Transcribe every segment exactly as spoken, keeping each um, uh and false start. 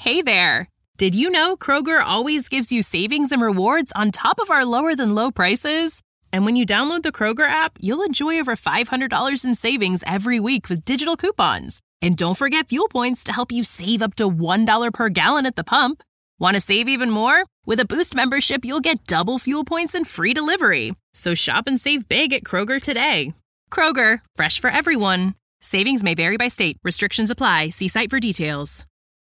Hey there! Did you know Kroger always gives you savings and rewards on top of our lower-than-low prices? And when you download the Kroger app, you'll enjoy over five hundred dollars in savings every week with digital coupons. And don't forget fuel points to help you save up to one dollar per gallon at the pump. Want to save even more? With a Boost membership, you'll get double fuel points and free delivery. So shop and save big at Kroger today. Kroger, fresh for everyone. Savings may vary by state. Restrictions apply. See site for details.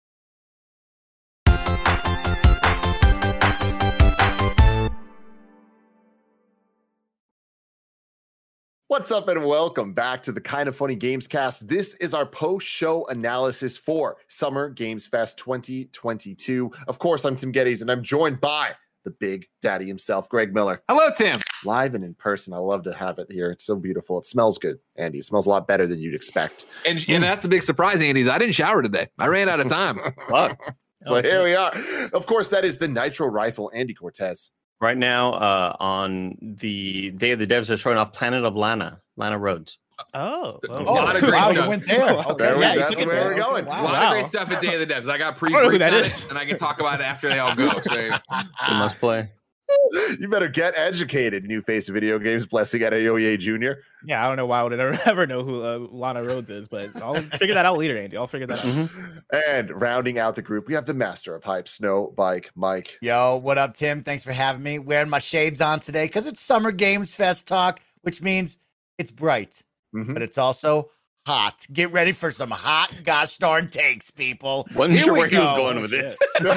What's up and welcome back to the Kind of Funny Games Cast. This is our post-show analysis for Summer Games Fest twenty twenty-two. Of course, I'm Tim Geddes, and I'm joined by the Big Daddy himself, Greg Miller. Hello, Tim. Live and in person. I love to have it here. It's so beautiful. It smells good, Andy. It smells a lot better than you'd expect. And, mm. and that's the big surprise, Andy, is I didn't shower today. I ran out of time. So okay. Here we are. Of course, that is the Nitro Rifle, Andy Cortez. Right now, uh, on the Day of the Devs, are showing off Planet of Lana, Lana Rhodes. Oh, a lot of great wow, stuff. You went there. Okay. there we, yeah, that's where we're going. Wow. A lot of great stuff at Day of the Devs. I got pre briefed on it, and I can talk about it after they all go. So you must play. You better get educated, new face of video games. Blessing at A O E A Junior. Yeah, I don't know why I would ever, ever know who uh, Lana Rhodes is, but I'll figure that out later, Andy. I'll figure that out. Mm-hmm. And rounding out the group, we have the master of hype, Snow Bike Mike. Yo, what up, Tim? Thanks for having me. Wearing my shades on today because it's Summer Games Fest talk, which means it's bright, mm-hmm. but it's also hot. Get ready for some hot gosh darn takes, people. Wasn't sure where go. he was going with this. But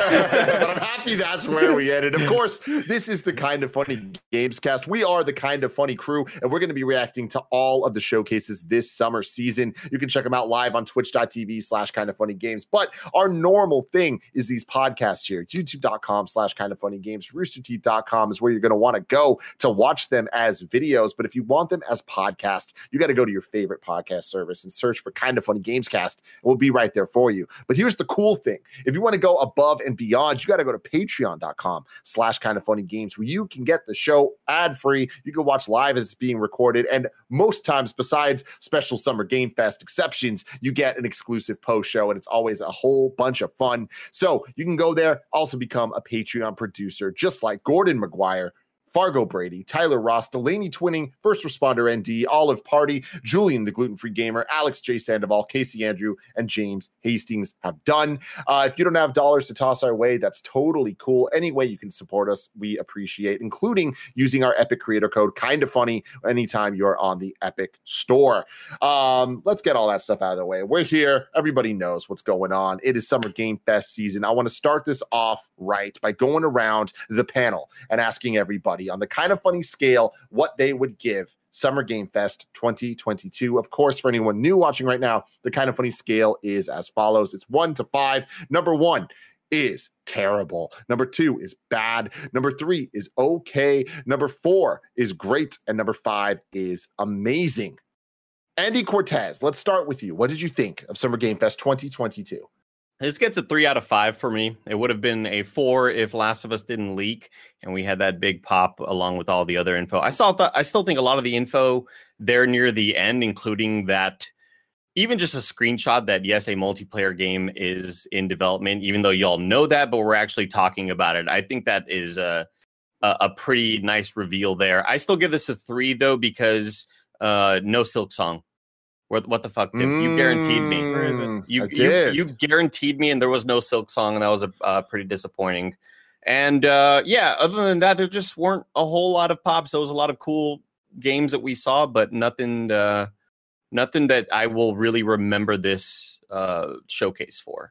I'm happy that's where we ended. Of course, this is the Kind of Funny Games Cast. We are the Kind of Funny crew, and we're going to be reacting to all of the showcases this summer season. You can check them out live on twitch.tv slash kind of funny games. But our normal thing is these podcasts here. YouTube.com slash kind of funny games. Rooster Teeth dot com is where you're going to want to go to watch them as videos. But if you want them as podcasts, you got to go to your favorite podcast service and search for Kind of Funny Games Cast. It will be right there for you. But here's the cool thing. If you want to go above and beyond, you got to go to patreon.com slash kind of funny games where you can get the show ad-free. You can watch live as it's being recorded. And most times, besides special Summer Game Fest exceptions, you get an exclusive post show, and it's always a whole bunch of fun. So you can go there, also become a Patreon producer, just like Gordon McGuire, Fargo Brady, Tyler Ross, Delaney Twinning, First Responder N D, Olive Party, Julian the Gluten-Free Gamer, Alex J. Sandoval, Casey Andrew, and James Hastings have done. Uh, if you don't have dollars to toss our way, that's totally cool. Any way you can support us, we appreciate, including using our Epic creator code, Kind of Funny, anytime you're on the Epic store. Um, let's get all that stuff out of the way. We're here. Everybody knows what's going on. It is Summer Game Fest season. I want to start this off right by going around the panel and asking everybody on the Kind of Funny scale what they would give Summer Game Fest twenty twenty-two. Of course, for anyone new watching right now, the Kind of Funny scale is as follows. It's one to five. Number one is terrible. Number two is bad. Number three is okay. Number four is great. And number five is amazing. Andy Cortez, let's start with you. What did you think of Summer Game Fest twenty twenty-two? This gets a three out of five for me. It would have been a four if Last of Us didn't leak and we had that big pop along with all the other info. I saw th- I still think a lot of the info there near the end, including that, even just a screenshot that, yes, a multiplayer game is in development, even though y'all know that, but we're actually talking about it. I think that is a, a, a pretty nice reveal there. I still give this a three, though, because uh, no Silk Song. What, what the fuck, Tim? Mm, you guaranteed me. Where is it? You, I did. You, you guaranteed me, and there was no Silk Song, and that was a, uh, pretty disappointing. And uh, yeah, other than that, there just weren't a whole lot of pops. There was a lot of cool games that we saw, but nothing, uh, nothing that I will really remember this uh, showcase for.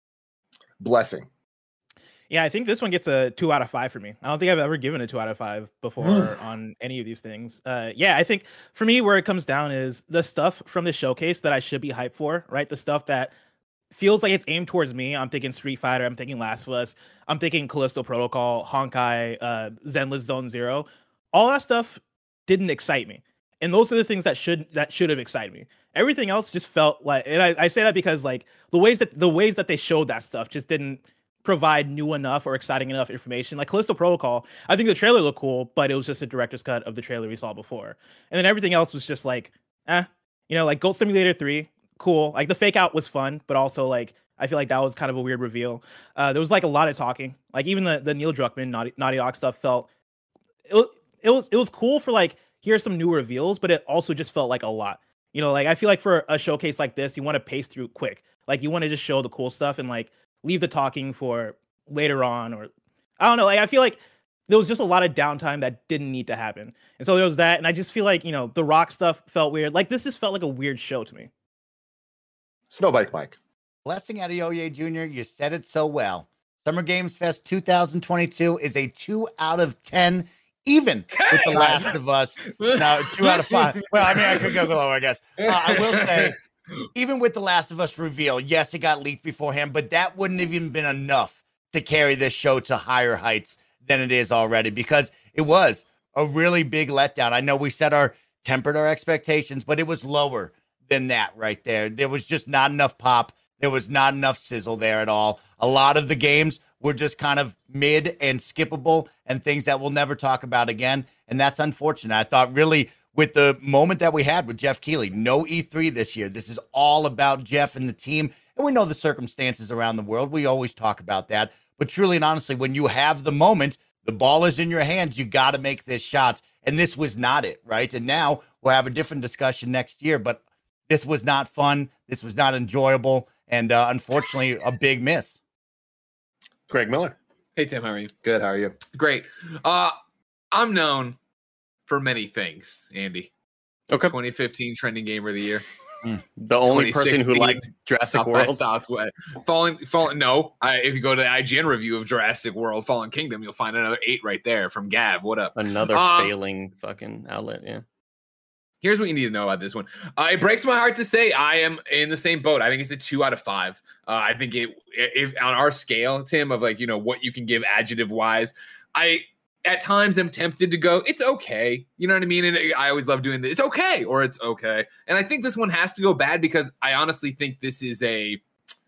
Blessing. Yeah, I think this one gets a two out of five for me. I don't think I've ever given a two out of five before on any of these things. Uh, yeah, I think for me, where it comes down is the stuff from the showcase that I should be hyped for, right? The stuff that feels like it's aimed towards me. I'm thinking Street Fighter. I'm thinking Last of Us. I'm thinking Callisto Protocol, Honkai, uh, Zenless Zone Zero. All that stuff didn't excite me. And those are the things that should that should have excited me. Everything else just felt like, and I, I say that because like the ways that the ways that they showed that stuff just didn't provide new enough or exciting enough information. Like Callisto Protocol, I think the trailer looked cool, but it was just a director's cut of the trailer we saw before. And then everything else was just like, eh, you know, like Goat Simulator three, cool. Like the fake out was fun, but also like I feel like that was kind of a weird reveal. Uh, there was like a lot of talking. Like even the the Neil Druckmann Naughty, Naughty Dog stuff felt it was it was it was cool for like here's some new reveals, but it also just felt like a lot. You know, like I feel like for a showcase like this, you want to pace through quick. Like you want to just show the cool stuff and like leave the talking for later on, or I don't know. Like I feel like there was just a lot of downtime that didn't need to happen, and so there was that. And I just feel like you know the Rock stuff felt weird. Like this just felt like a weird show to me. Snowbike Mike. Blessing Adeoye Junior, you said it so well. Summer Games Fest two thousand twenty-two is a two out of ten. Even with The Last of Us, no, two out of five. Well, I mean, I could go lower, I guess. Uh, I will say, even with The Last of Us reveal, yes, it got leaked beforehand, but that wouldn't have even been enough to carry this show to higher heights than it is already, because it was a really big letdown. I know we set our tempered our expectations, but it was lower than that right there. There was just not enough pop. There was not enough sizzle there at all. A lot of the games were just kind of mid and skippable and things that we'll never talk about again. And that's unfortunate. I thought really with the moment that we had with Jeff Keighley, no E three this year. This is all about Jeff and the team. And we know the circumstances around the world. We always talk about that. But truly and honestly, when you have the moment, the ball is in your hands, you got to make this shot. And this was not it, right? And now we'll have a different discussion next year. But this was not fun. This was not enjoyable. And uh, unfortunately, a big miss. Greg Miller. Hey, Tim, how are you? Good. How are you? Great. Uh, I'm known for many things, Andy. Okay. twenty fifteen Trending Gamer of the Year. Mm. The only person who liked Jurassic South World. Southwest. Fallen, fallen. No, I, if you go to the I G N review of Jurassic World: Fallen Kingdom, you'll find another eight right there from Gav. What up? Another um, failing fucking outlet. Yeah. Here's what you need to know about this one. Uh, it breaks my heart to say I am in the same boat. I think it's a two out of five. Uh, I think it, if on our scale, Tim, of like, you know, what you can give adjective wise, I at times am tempted to go, it's okay. You know what I mean? And I always love doing this. It's okay. Or it's okay. And I think this one has to go bad because I honestly think this is a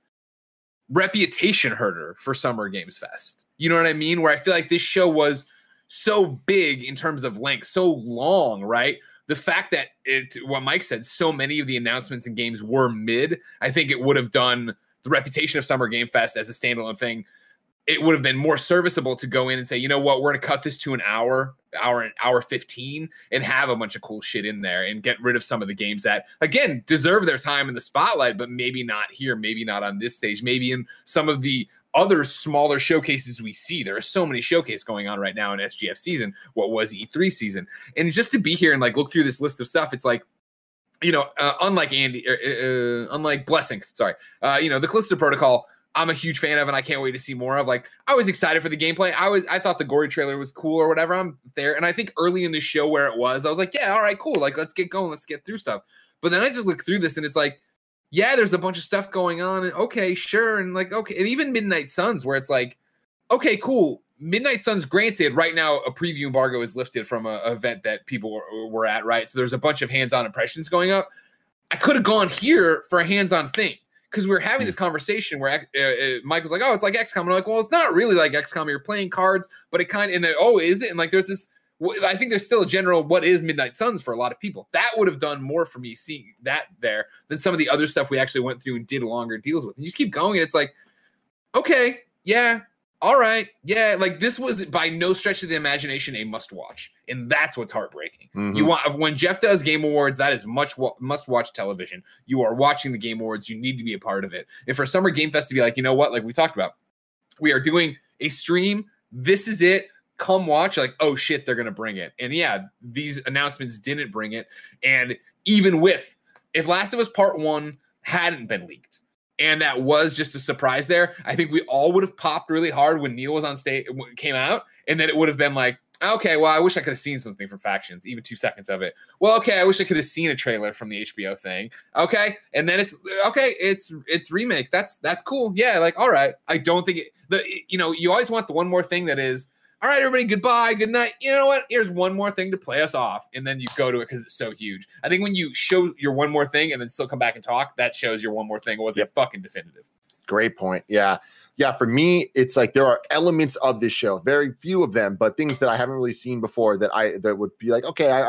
reputation herder for Summer Games Fest. You know what I mean? Where I feel like this show was so big in terms of length, so long, right? The fact that it, what Mike said, so many of the announcements and games were mid, I think it would have done the reputation of Summer Game Fest as a standalone thing. It would have been more serviceable to go in and say, you know what, we're going to cut this to an hour, hour, an hour fifteen, and have a bunch of cool shit in there and get rid of some of the games that, again, deserve their time in the spotlight, but maybe not here, maybe not on this stage, maybe in some of the other smaller showcases we see. There are so many showcases going on right now in S G F season, what was E three season. And just to be here and like look through this list of stuff, it's like, you know, uh, unlike Andy, uh, uh, unlike Blessing, sorry, uh, you know, the Callisto Protocol, I'm a huge fan of, and I can't wait to see more of. Like, I was excited for the gameplay. I was, I thought the gory trailer was cool or whatever. I'm there, and I think early in the show where it was, I was like, yeah, all right, cool. Like, let's get going, let's get through stuff. But then I just look through this, and it's like, yeah, there's a bunch of stuff going on, and okay, sure, and like, okay, and even Midnight Suns, where it's like, okay, cool. Midnight Suns, granted, right now a preview embargo is lifted from a, a event that people were, were at, right? So there's a bunch of hands-on impressions going up. I could have gone here for a hands-on thing because we were having this conversation where uh, uh, Mike was like, "Oh, it's like X COM." And I'm like, "Well, it's not really like X COM. You're playing cards, but it kind of." And then, oh, is it? And like, there's this. I think there's still a general what is Midnight Suns for a lot of people. That would have done more for me seeing that there than some of the other stuff we actually went through and did longer deals with. And you just keep going, and it's like, okay, yeah, all right, yeah. Like this was by no stretch of the imagination a must watch, and that's what's heartbreaking. Mm-hmm. You want when Jeff does Game Awards, that is much must watch television. You are watching the Game Awards, you need to be a part of it. And for Summer Game Fest to be like, you know what, like we talked about, we are doing a stream. This is it. Come watch, like, oh shit, they're gonna bring it. And yeah, these announcements didn't bring it. And even with if Last of Us Part One hadn't been leaked, and that was just a surprise there, I think we all would have popped really hard when Neil was on stage, came out, and then it would have been like, okay, well, I wish I could have seen something from Factions, even two seconds of it. Well, okay, I wish I could have seen a trailer from the H B O thing. Okay, and then it's okay, it's it's remake. That's that's cool. Yeah, like all right. I don't think it. The you know you always want the one more thing that is. All right, everybody, goodbye, good night. You know what? Here's one more thing to play us off. And then you go to it because it's so huge. I think when you show your one more thing and then still come back and talk, that shows your one more thing wasn't yep. fucking definitive. Great point. Yeah. Yeah, for me, it's like there are elements of this show, very few of them, but things that I haven't really seen before that I that would be like, okay, I, I'd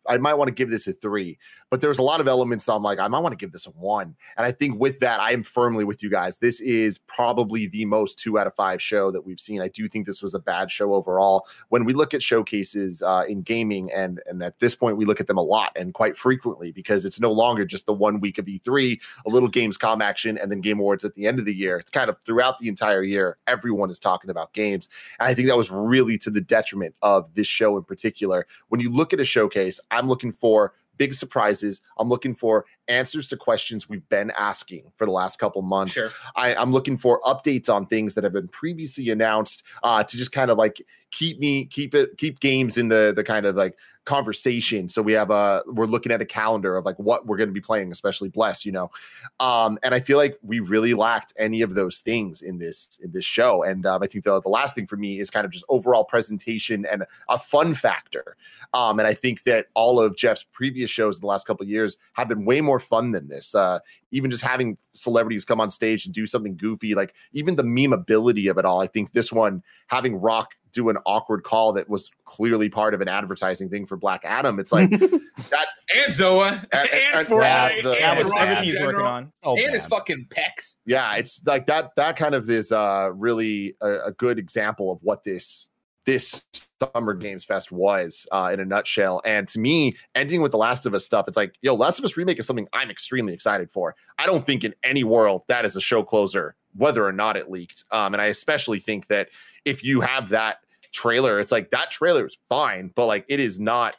I might want to give this a three, but there's a lot of elements that I'm like, I might want to give this a one. And I think with that, I am firmly with you guys. This is probably the most two out of five show that we've seen. I do think this was a bad show overall. When we look at showcases uh, in gaming, and, and at this point, we look at them a lot and quite frequently, because it's no longer just the one week of E three, a little Gamescom action, and then Game Awards at the end of the year. It's kind of throughout the entire year, everyone is talking about games. And I think that was really to the detriment of this show in particular. When you look at a showcase, I'm looking for big surprises. I'm looking for answers to questions we've been asking for the last couple months. Sure. I, I'm looking for updates on things that have been previously announced uh, to just kind of like keep me, keep it, keep games in the the kind of like conversation. So we have a, we're looking at a calendar of like what we're going to be playing, especially Bless, you know. Um, and I feel like we really lacked any of those things in this in this show. And um, I think the the last thing for me is kind of just overall presentation and a fun factor. Um, and I think that all of Jeff's previous shows in the last couple of years have been way more fun than this. Uh, even just having celebrities come on stage and do something goofy, like even the memeability of it all. I think this one, having Rock do an awkward call that was clearly part of an advertising thing for Black Adam. It's like that, and Zoa, and, and, and Fortnite, the, and was everything he's working on, Oh, and man. his fucking pecs. Yeah, it's like that. That kind of is uh, really a, a good example of what this this Summer Games Fest was uh, in a nutshell. And to me, ending with the Last of Us stuff, it's like, yo, Last of Us remake is something I'm extremely excited for. I don't think in any world that is a show closer, whether or not it leaked. Um, and I especially think that if you have that trailer, it's like that trailer is fine, but like it is not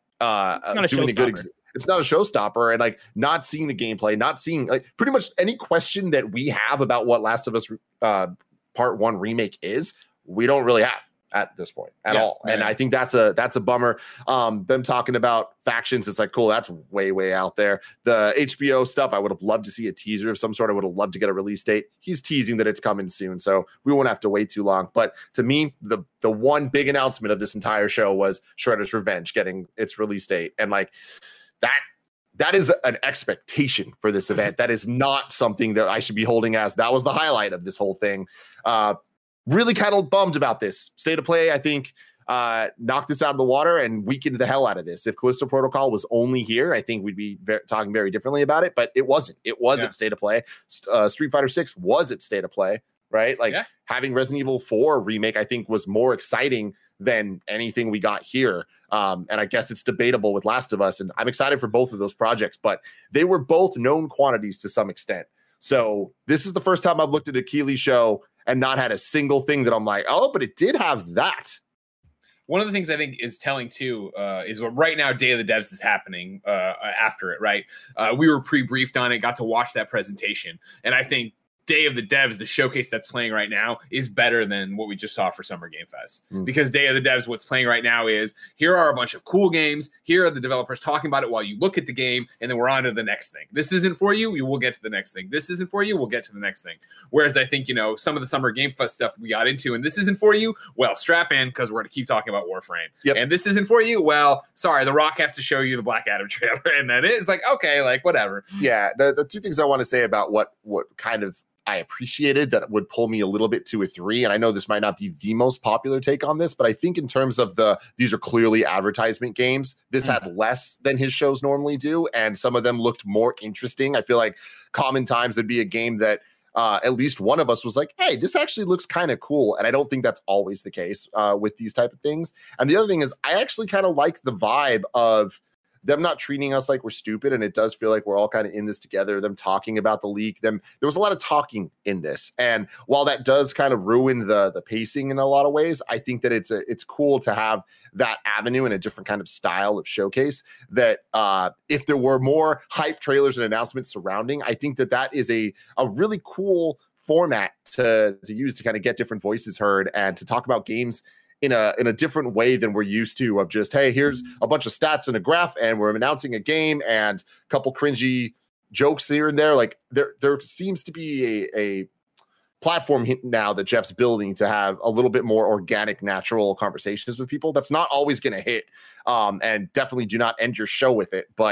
uh it's not a doing a good showstopper. ex- it's not a showstopper. And like not seeing the gameplay, not seeing like pretty much any question that we have about what Last of Us uh part one remake is, we don't really have at this point at Yeah, all. And yeah. I think that's a that's a bummer. Um them talking about factions, it's like, cool, that's way way out there. The H B O stuff, I would have loved to see a teaser of some sort. I would have loved to get a release date. He's teasing that it's coming soon, so we won't have to wait too long. But to me, the the one big announcement of this entire show was Shredder's Revenge getting its release date. And like that that is an expectation for this event. That is not something that I should be holding as that was the highlight of this whole thing. uh Really kind of bummed about this. State of Play, I think, uh, knocked this out of the water and weakened the hell out of this. If Callisto Protocol was only here, I think we'd be ve- talking very differently about it, but it wasn't. It was Yeah. at State of Play. Uh, Street Fighter six was at State of Play, right? Like Yeah. having Resident Evil four remake, I think, was more exciting than anything we got here. Um, and I guess it's debatable with Last of Us, and I'm excited for both of those projects, but they were both known quantities to some extent. So this is the first time I've looked at a Keighley show and not had a single thing that I'm like, oh, but it did have that. One of the things I think is telling too uh, is what right now Day of the Devs is happening uh, after it, right? Uh, we were pre-briefed on it, got to watch that presentation. And I think Day of the Devs, the showcase that's playing right now, is better than what we just saw for Summer Game Fest. Mm. Because Day of the Devs, what's playing right now is, here are a bunch of cool games. Here are the developers talking about it while you look at the game, and then we're on to the next thing. This isn't for you, we will get to the next thing. This isn't for you, we'll get to the next thing. Whereas I think, you know, some of the Summer Game Fest stuff we got into, and this isn't for you, well, strap in, because we're going to keep talking about Warframe. Yep. And this isn't for you, well, sorry, The Rock has to show you the Black Adam trailer, and then it's like, okay, like, whatever. Yeah, the, the two things I want to say about what what kind of I appreciated that would pull me a little bit to a three. And I know this might not be the most popular take on this, but I think in terms of the, these are clearly advertisement games, this Mm. had less than his shows normally do. And some of them looked more interesting. I feel like Common Times would be a game that uh, at least one of us was like, hey, this actually looks kind of cool. And I don't think that's always the case uh, with these type of things. And the other thing is I actually kind of like the vibe of them not treating us like we're stupid, and it does feel like we're all kind of in this together. Them talking about the leak, them there was a lot of talking in this, and while that does kind of ruin the the pacing in a lot of ways, I think that it's a it's cool to have that avenue and a different kind of style of showcase. That uh, if there were more hype trailers and announcements surrounding, I think that that is a a really cool format to to use to kind of get different voices heard and to talk about games in a in a different way than we're used to, of just, hey, here's a bunch of stats and a graph and we're announcing a game and a couple cringy jokes here and there. Like there there seems to be a, a platform now that Jeff's building to have a little bit more organic, natural conversations with people. That's not always going to hit, um, and definitely do not end your show with it. But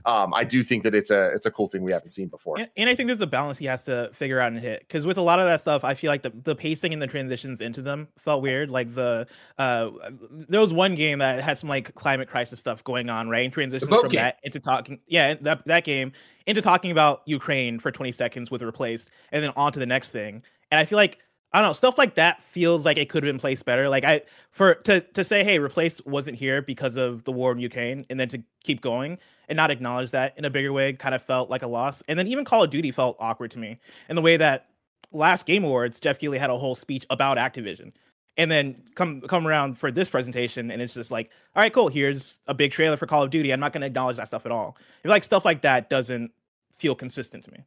um, I do think that it's a it's a cool thing we haven't seen before. And, and I think there's a balance he has to figure out and hit, because with a lot of that stuff, I feel like the, the pacing and the transitions into them felt weird. Like the uh, there was one game that had some like climate crisis stuff going on, right? And transitions from game. that into talking, yeah, that that game into talking about Ukraine for twenty seconds with Replaced, and then on to the next thing. And I feel like, I don't know, stuff like that feels like it could have been placed better. Like I, for to to say, hey, Replaced wasn't here because of the war in Ukraine, and then to keep going and not acknowledge that in a bigger way kind of felt like a loss. And then even Call of Duty felt awkward to me in the way that last Game Awards, Jeff Keighley had a whole speech about Activision, and then come come around for this presentation, and it's just like, all right, cool, here's a big trailer for Call of Duty. I'm not going to acknowledge that stuff at all. I feel like stuff like that doesn't feel consistent to me.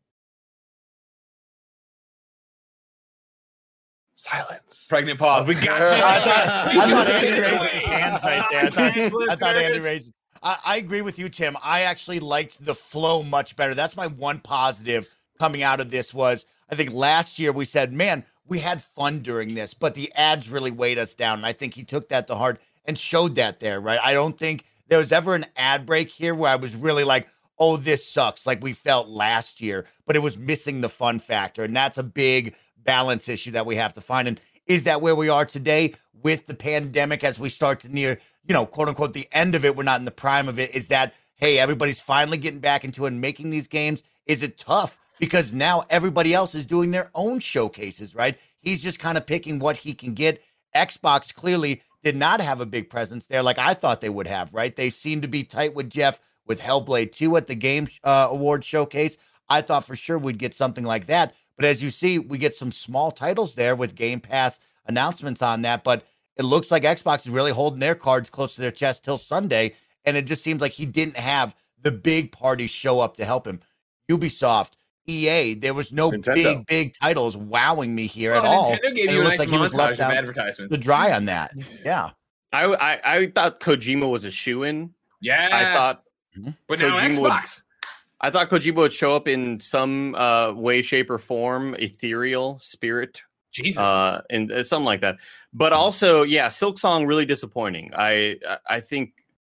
Silence. Pregnant pause. We got you. I thought, I thought Andy raised Wait. his hands right there. I thought, Thanks, I thought Andy listeners. raised. I, I agree with you, Tim. I actually liked the flow much better. That's my one positive coming out of this was, I think last year we said, man, we had fun during this, but the ads really weighed us down. And I think he took that to heart and showed that there, right? I don't think there was ever an ad break here where I was really like, oh, this sucks, like we felt last year, but it was missing the fun factor. And that's a big balance issue that we have to find. And is that where we are today with the pandemic as we start to near, you know, quote unquote, the end of it? We're not in the prime of it. Is that, hey, everybody's finally getting back into it and making these games? Is it tough? Because now everybody else is doing their own showcases, right? He's just kind of picking what he can get. Xbox clearly did not have a big presence there like I thought they would have, right? They seem to be tight with Jeff with Hellblade two at the Game uh, Award showcase. I thought for sure we'd get something like that. But as you see, we get some small titles there with Game Pass announcements on that. But it looks like Xbox is really holding their cards close to their chest till Sunday. And it just seems like he didn't have the big parties show up to help him. Ubisoft, E A, there was no Nintendo. big, big titles wowing me here Well, at all. Nintendo gave And you it a looks nice like he was montage left of out advertisements. to dry on that. Yeah. I, I I thought Kojima was a shoo-in. Yeah, I thought but now Kojima would- Xbox. I thought Kojima would show up in some uh, way, shape, or form, ethereal spirit, Jesus. uh, and uh, something like that. But also, yeah, Silk Song really disappointing. I I think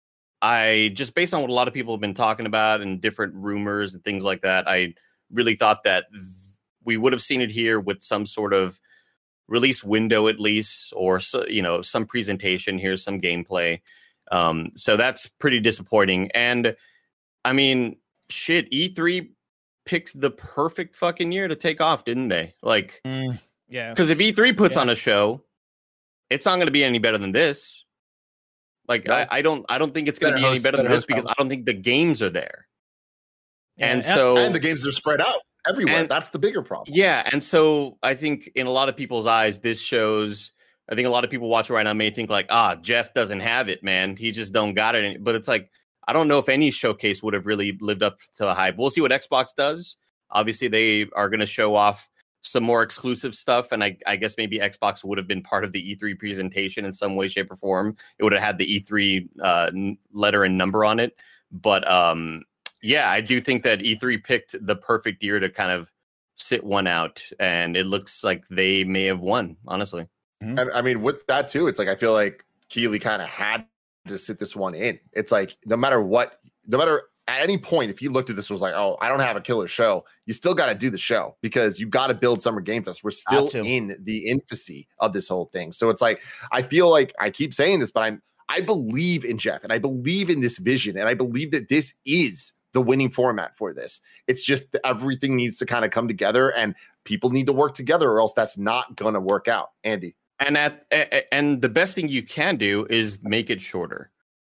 I just based on what a lot of people have been talking about and different rumors and things like that, I really thought that th- we would have seen it here with some sort of release window at least, or so, you know, some presentation. Here's some gameplay. Um, so that's pretty disappointing. And I mean, shit, E three picked the perfect fucking year to take off, didn't they? Like, Mm. Yeah. because if E three puts Yeah. on a show, it's not going to be any better than this. Like, No. I, I don't, I don't think it's going to Better be any host, better than better this host because I don't think the games are there. Yeah, and and- so, And the games are spread out everywhere. And- That's the bigger problem. yeah, and so I think in a lot of people's eyes, this shows. I think a lot of people watching right now may think like, ah, Jeff doesn't have it, man. He just don't got it. But it's like, I don't know if any showcase would have really lived up to the hype. We'll see what Xbox does. Obviously, they are going to show off some more exclusive stuff, and I, I guess maybe Xbox would have been part of the E three presentation in some way, shape, or form. It would have had the E three uh, n- letter and number on it. But um, yeah, I do think that E three picked the perfect year to kind of sit one out, and it looks like they may have won, honestly. And I mean, with that too, it's like I feel like Keighley kind of had to sit this one in. It's like no matter what, no matter at any point, if he looked at this and was like, oh, I don't have a killer show, you still got to do the show because you got to build Summer Game Fest. We're still to. in the infancy of this whole thing. So it's like I feel like I keep saying this, but I'm I believe in Jeff and I believe in this vision, and I believe that this is the winning format for this. It's just that everything needs to kind of come together, and people need to work together, or else that's not going to work out. Andy. And at and the best thing you can do is make it shorter.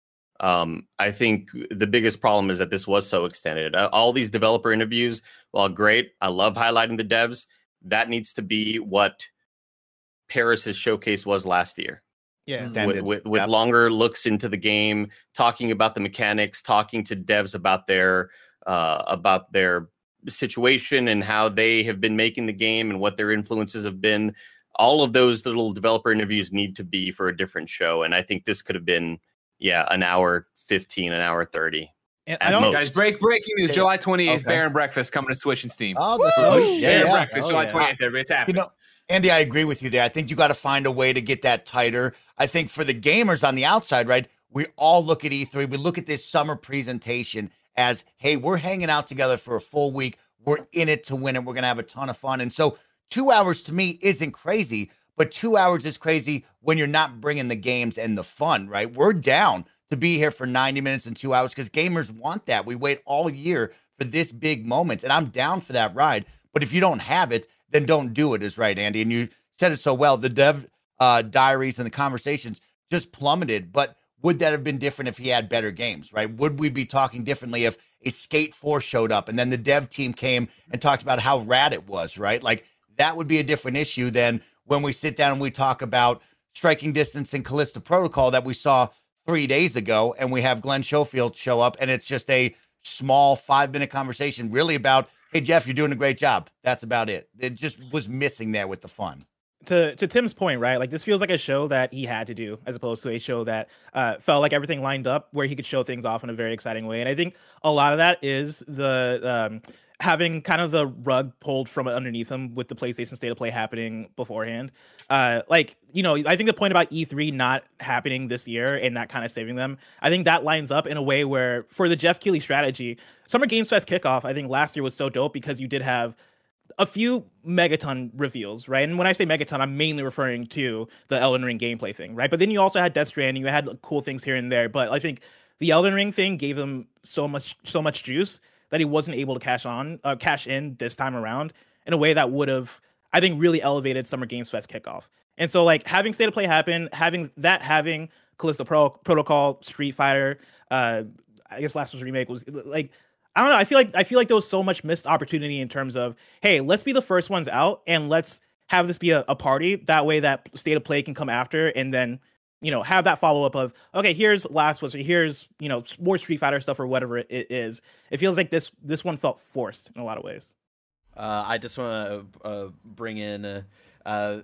Um, I think the biggest problem is that this was so extended. Uh, all these developer interviews, while great, I love highlighting the devs. That needs to be what Paris's showcase was last year. Yeah. With, Ended. with, with Yep. longer looks into the game, talking about the mechanics, talking to devs about their uh, about their situation and how they have been making the game and what their influences have been. All of those little developer interviews need to be for a different show, and I think this could have been, yeah, an hour fifteen, an hour thirty. And At I don't most. Guys, break breaking news. July twenty-eighth, Okay. Bear and Breakfast coming to Switch and Steam. Oh, that's Woo! right. Yeah, Bear and yeah. Breakfast, Oh, July yeah. twentieth, everybody. It's You happening. know, Andy, I agree with you there. I think you got to find a way to get that tighter. I think for the gamers on the outside, right, we all look at E three, we look at this summer presentation, as, hey, we're hanging out together for a full week. We're in it to win it. We're going to have a ton of fun. And so two hours to me isn't crazy, but two hours is crazy when you're not bringing the games and the fun, right? We're down to be here for ninety minutes and two hours because gamers want that. We wait all year for this big moment, and I'm down for that ride. But if you don't have it, then don't do it, is right, Andy. And you said it so well. The dev uh, diaries and the conversations just plummeted. But would that have been different if he had better games, right? Would we be talking differently if a Skate four showed up and then the dev team came and talked about how rad it was, right? Like, that would be a different issue than when we sit down and we talk about Striking Distance and Callisto Protocol that we saw three days ago, and we have Glenn Schofield show up, and it's just a small five-minute conversation really about, hey, Jeff, you're doing a great job. That's about it. It just was missing there with the fun. To to Tim's point, right? Like, this feels like a show that he had to do as opposed to a show that uh, felt like everything lined up where he could show things off in a very exciting way. And I think a lot of that is the um, having kind of the rug pulled from underneath him with the PlayStation State of Play happening beforehand. Uh, like, you know, I think the point about E three not happening this year and that kind of saving them, I think that lines up in a way where for the Jeff Keighley strategy, Summer Games Fest kickoff, I think last year was so dope because you did have a few Megaton reveals, right? And when I say Megaton, I'm mainly referring to the Elden Ring gameplay thing, right? But then you also had Death Stranding, you had cool things here and there. But I think the Elden Ring thing gave him so much, so much juice that he wasn't able to cash on, uh, cash in this time around in a way that would have, I think, really elevated Summer Games Fest kickoff. And so, like, having State of Play happen, having that, having Callisto Pro- Protocol, Street Fighter, uh, I guess Last of Us Remake was like, I don't know. I feel like I feel like there was so much missed opportunity in terms of, hey, let's be the first ones out and let's have this be a, a party. That way that State of Play can come after and then, you know, have that follow up of, okay, here's Last of Us, here's, you know, more Street Fighter stuff or whatever it is. It feels like this this one felt forced in a lot of ways. Uh, I just want to uh, bring in uh, uh,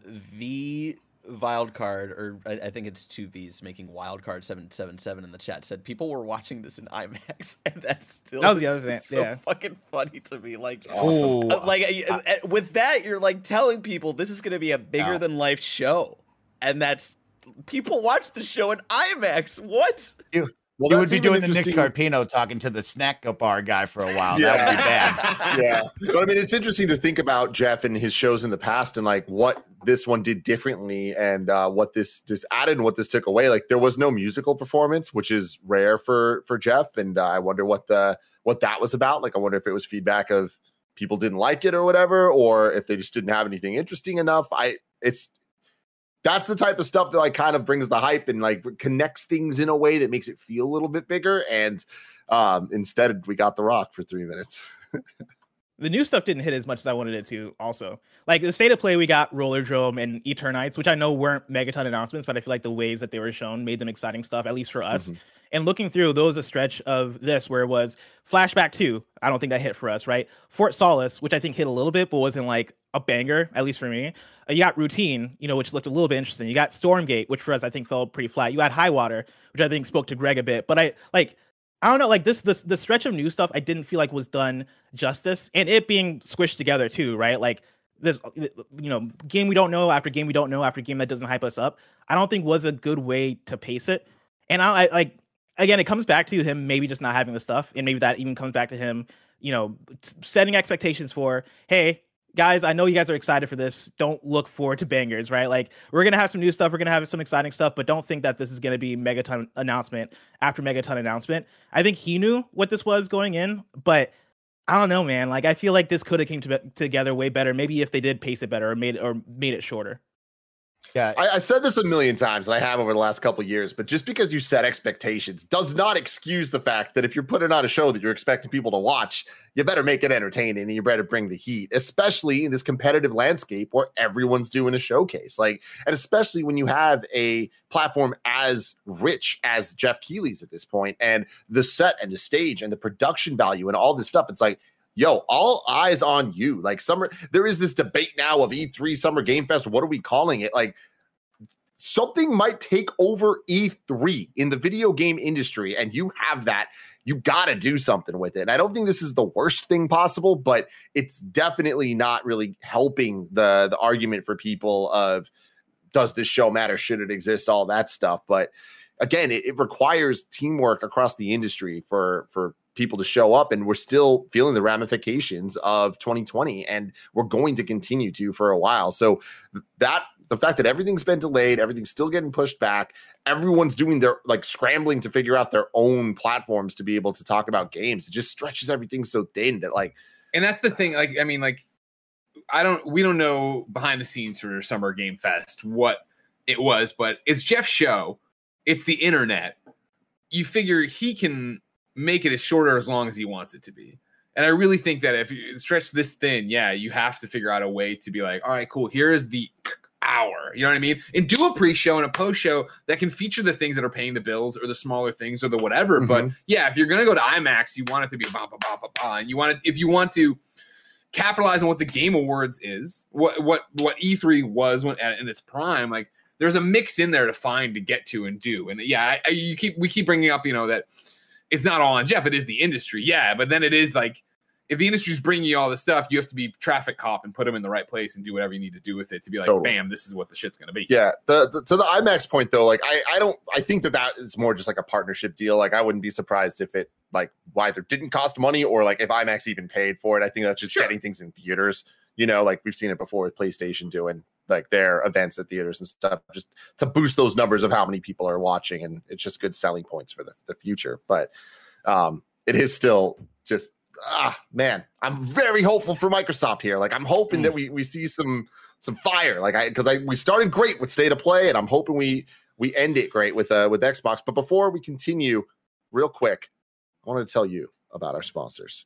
V Wildcard, or I, I think it's two V's, making Wildcard seven seven seven in the chat, said people were watching this in IMAX, and that's still that was the other thing. So yeah. fucking funny to me. Like, awesome. uh, like uh, uh, with that, you're like telling people this is going to be a bigger yeah. than life show, and that's people watch the show in IMAX. What? You, well, you would be doing the Nick Scarpino talking to the snack bar guy for a while. Yeah. That would be bad. Yeah. But I mean, it's interesting to think about Jeff and his shows in the past and like what this one did differently and uh, what this this added and what this took away. Like, there was no musical performance, which is rare for for Jeff. And uh, I wonder what the what that was about. Like, I wonder if it was feedback of people didn't like it or whatever, or if they just didn't have anything interesting enough. I it's that's the type of stuff that like kind of brings the hype and like connects things in a way that makes it feel a little bit bigger. And um, instead, we got The Rock for three minutes. The new stuff didn't hit as much as I wanted it to also. Like, the State of Play, we got Rollerdrome and Eternites, which I know weren't Megaton announcements, but I feel like the ways that they were shown made them exciting stuff, at least for us. Mm-hmm. And looking through, there was a stretch of this where it was Flashback two. I don't think that hit for us, right? Fort Solace, which I think hit a little bit, but wasn't like a banger, at least for me. Uh, you got Routine, you know, which looked a little bit interesting. You got Stormgate, which for us, I think fell pretty flat. You had High Water, which I think spoke to Greg a bit. But I, like, I don't know, like this, this, the stretch of new stuff, I didn't feel like was done justice, and it being squished together too, right? Like this, you know, game we don't know after game we don't know after game that doesn't hype us up. I don't think was a good way to pace it. And I, I like, again, it comes back to him maybe just not having the stuff, and maybe that even comes back to him, you know, setting expectations for, hey, guys, I know you guys are excited for this. Don't look forward to bangers, right? Like, we're going to have some new stuff. We're going to have some exciting stuff, but don't think that this is going to be Megaton announcement after Megaton announcement. I think he knew what this was going in, but I don't know, man. Like, I feel like this could have came to, together way better. Maybe if they did pace it better or made it, or made it shorter. Yeah, I, I said this a million times, and I have over the last couple of years, but just because you set expectations does not excuse the fact that if you're putting on a show that you're expecting people to watch, you better make it entertaining and you better bring the heat, especially in this competitive landscape where everyone's doing a showcase. Like, and especially when you have a platform as rich as Jeff Keighley's at this point, and the set and the stage and the production value and all this stuff. It's like, yo, all eyes on you. Like, summer, there is this debate now of E three Summer Game Fest. What are we calling it? Like, something might take over E three in the video game industry, and you have that. You got to do something with it. And I don't think this is the worst thing possible, but it's definitely not really helping the, the argument for people of, does this show matter? Should it exist? All that stuff. But again, it, it requires teamwork across the industry for, for people to show up, and we're still feeling the ramifications of twenty twenty, and we're going to continue to for a while. So that the fact that everything's been delayed, everything's still getting pushed back, everyone's doing their like scrambling to figure out their own platforms to be able to talk about games. It just stretches everything so thin that like, and that's the thing. Like, I mean, like, I don't, we don't know behind the scenes for Summer Game Fest what it was, but it's Jeff's show. It's the internet. You figure he can make it as short or as long as he wants it to be. And I really think that if you stretch this thin, yeah, you have to figure out a way to be like, all right, cool. Here is the hour. You know what I mean? And do a pre-show and a post-show that can feature the things that are paying the bills or the smaller things or the whatever. Mm-hmm. But yeah, if you're going to go to IMAX, you want it to be bah, bah, bah, bah, bah, and you want it, if you want to capitalize on what the Game Awards is, what what what E three was when, at, in its prime, like there's a mix in there to find, to get to and do. And yeah, I, I, you keep we keep bringing up, you know, that it's not all on Jeff. It is the industry. Yeah, but then it is like, if the industry's bringing you all this stuff, you have to be traffic cop and put them in the right place and do whatever you need to do with it to be like, totally. Bam, this is what the shit's going to be. Yeah. The, the, to the IMAX point though, like I, I don't, I think that that is more just like a partnership deal. Like I wouldn't be surprised if it like either didn't cost money or like if IMAX even paid for it. I think that's just sure. getting things in theaters, you know, like we've seen it before with PlayStation doing like their events at theaters and stuff, just to boost those numbers of how many people are watching. And it's just good selling points for the, the future. But um, it is still just, ah, man, I'm very hopeful for Microsoft here. Like I'm hoping mm. that we we see some some fire. Like I because I we started great with State of Play, and I'm hoping we we end it great with uh with Xbox. But before we continue, real quick, I wanted to tell you about our sponsors.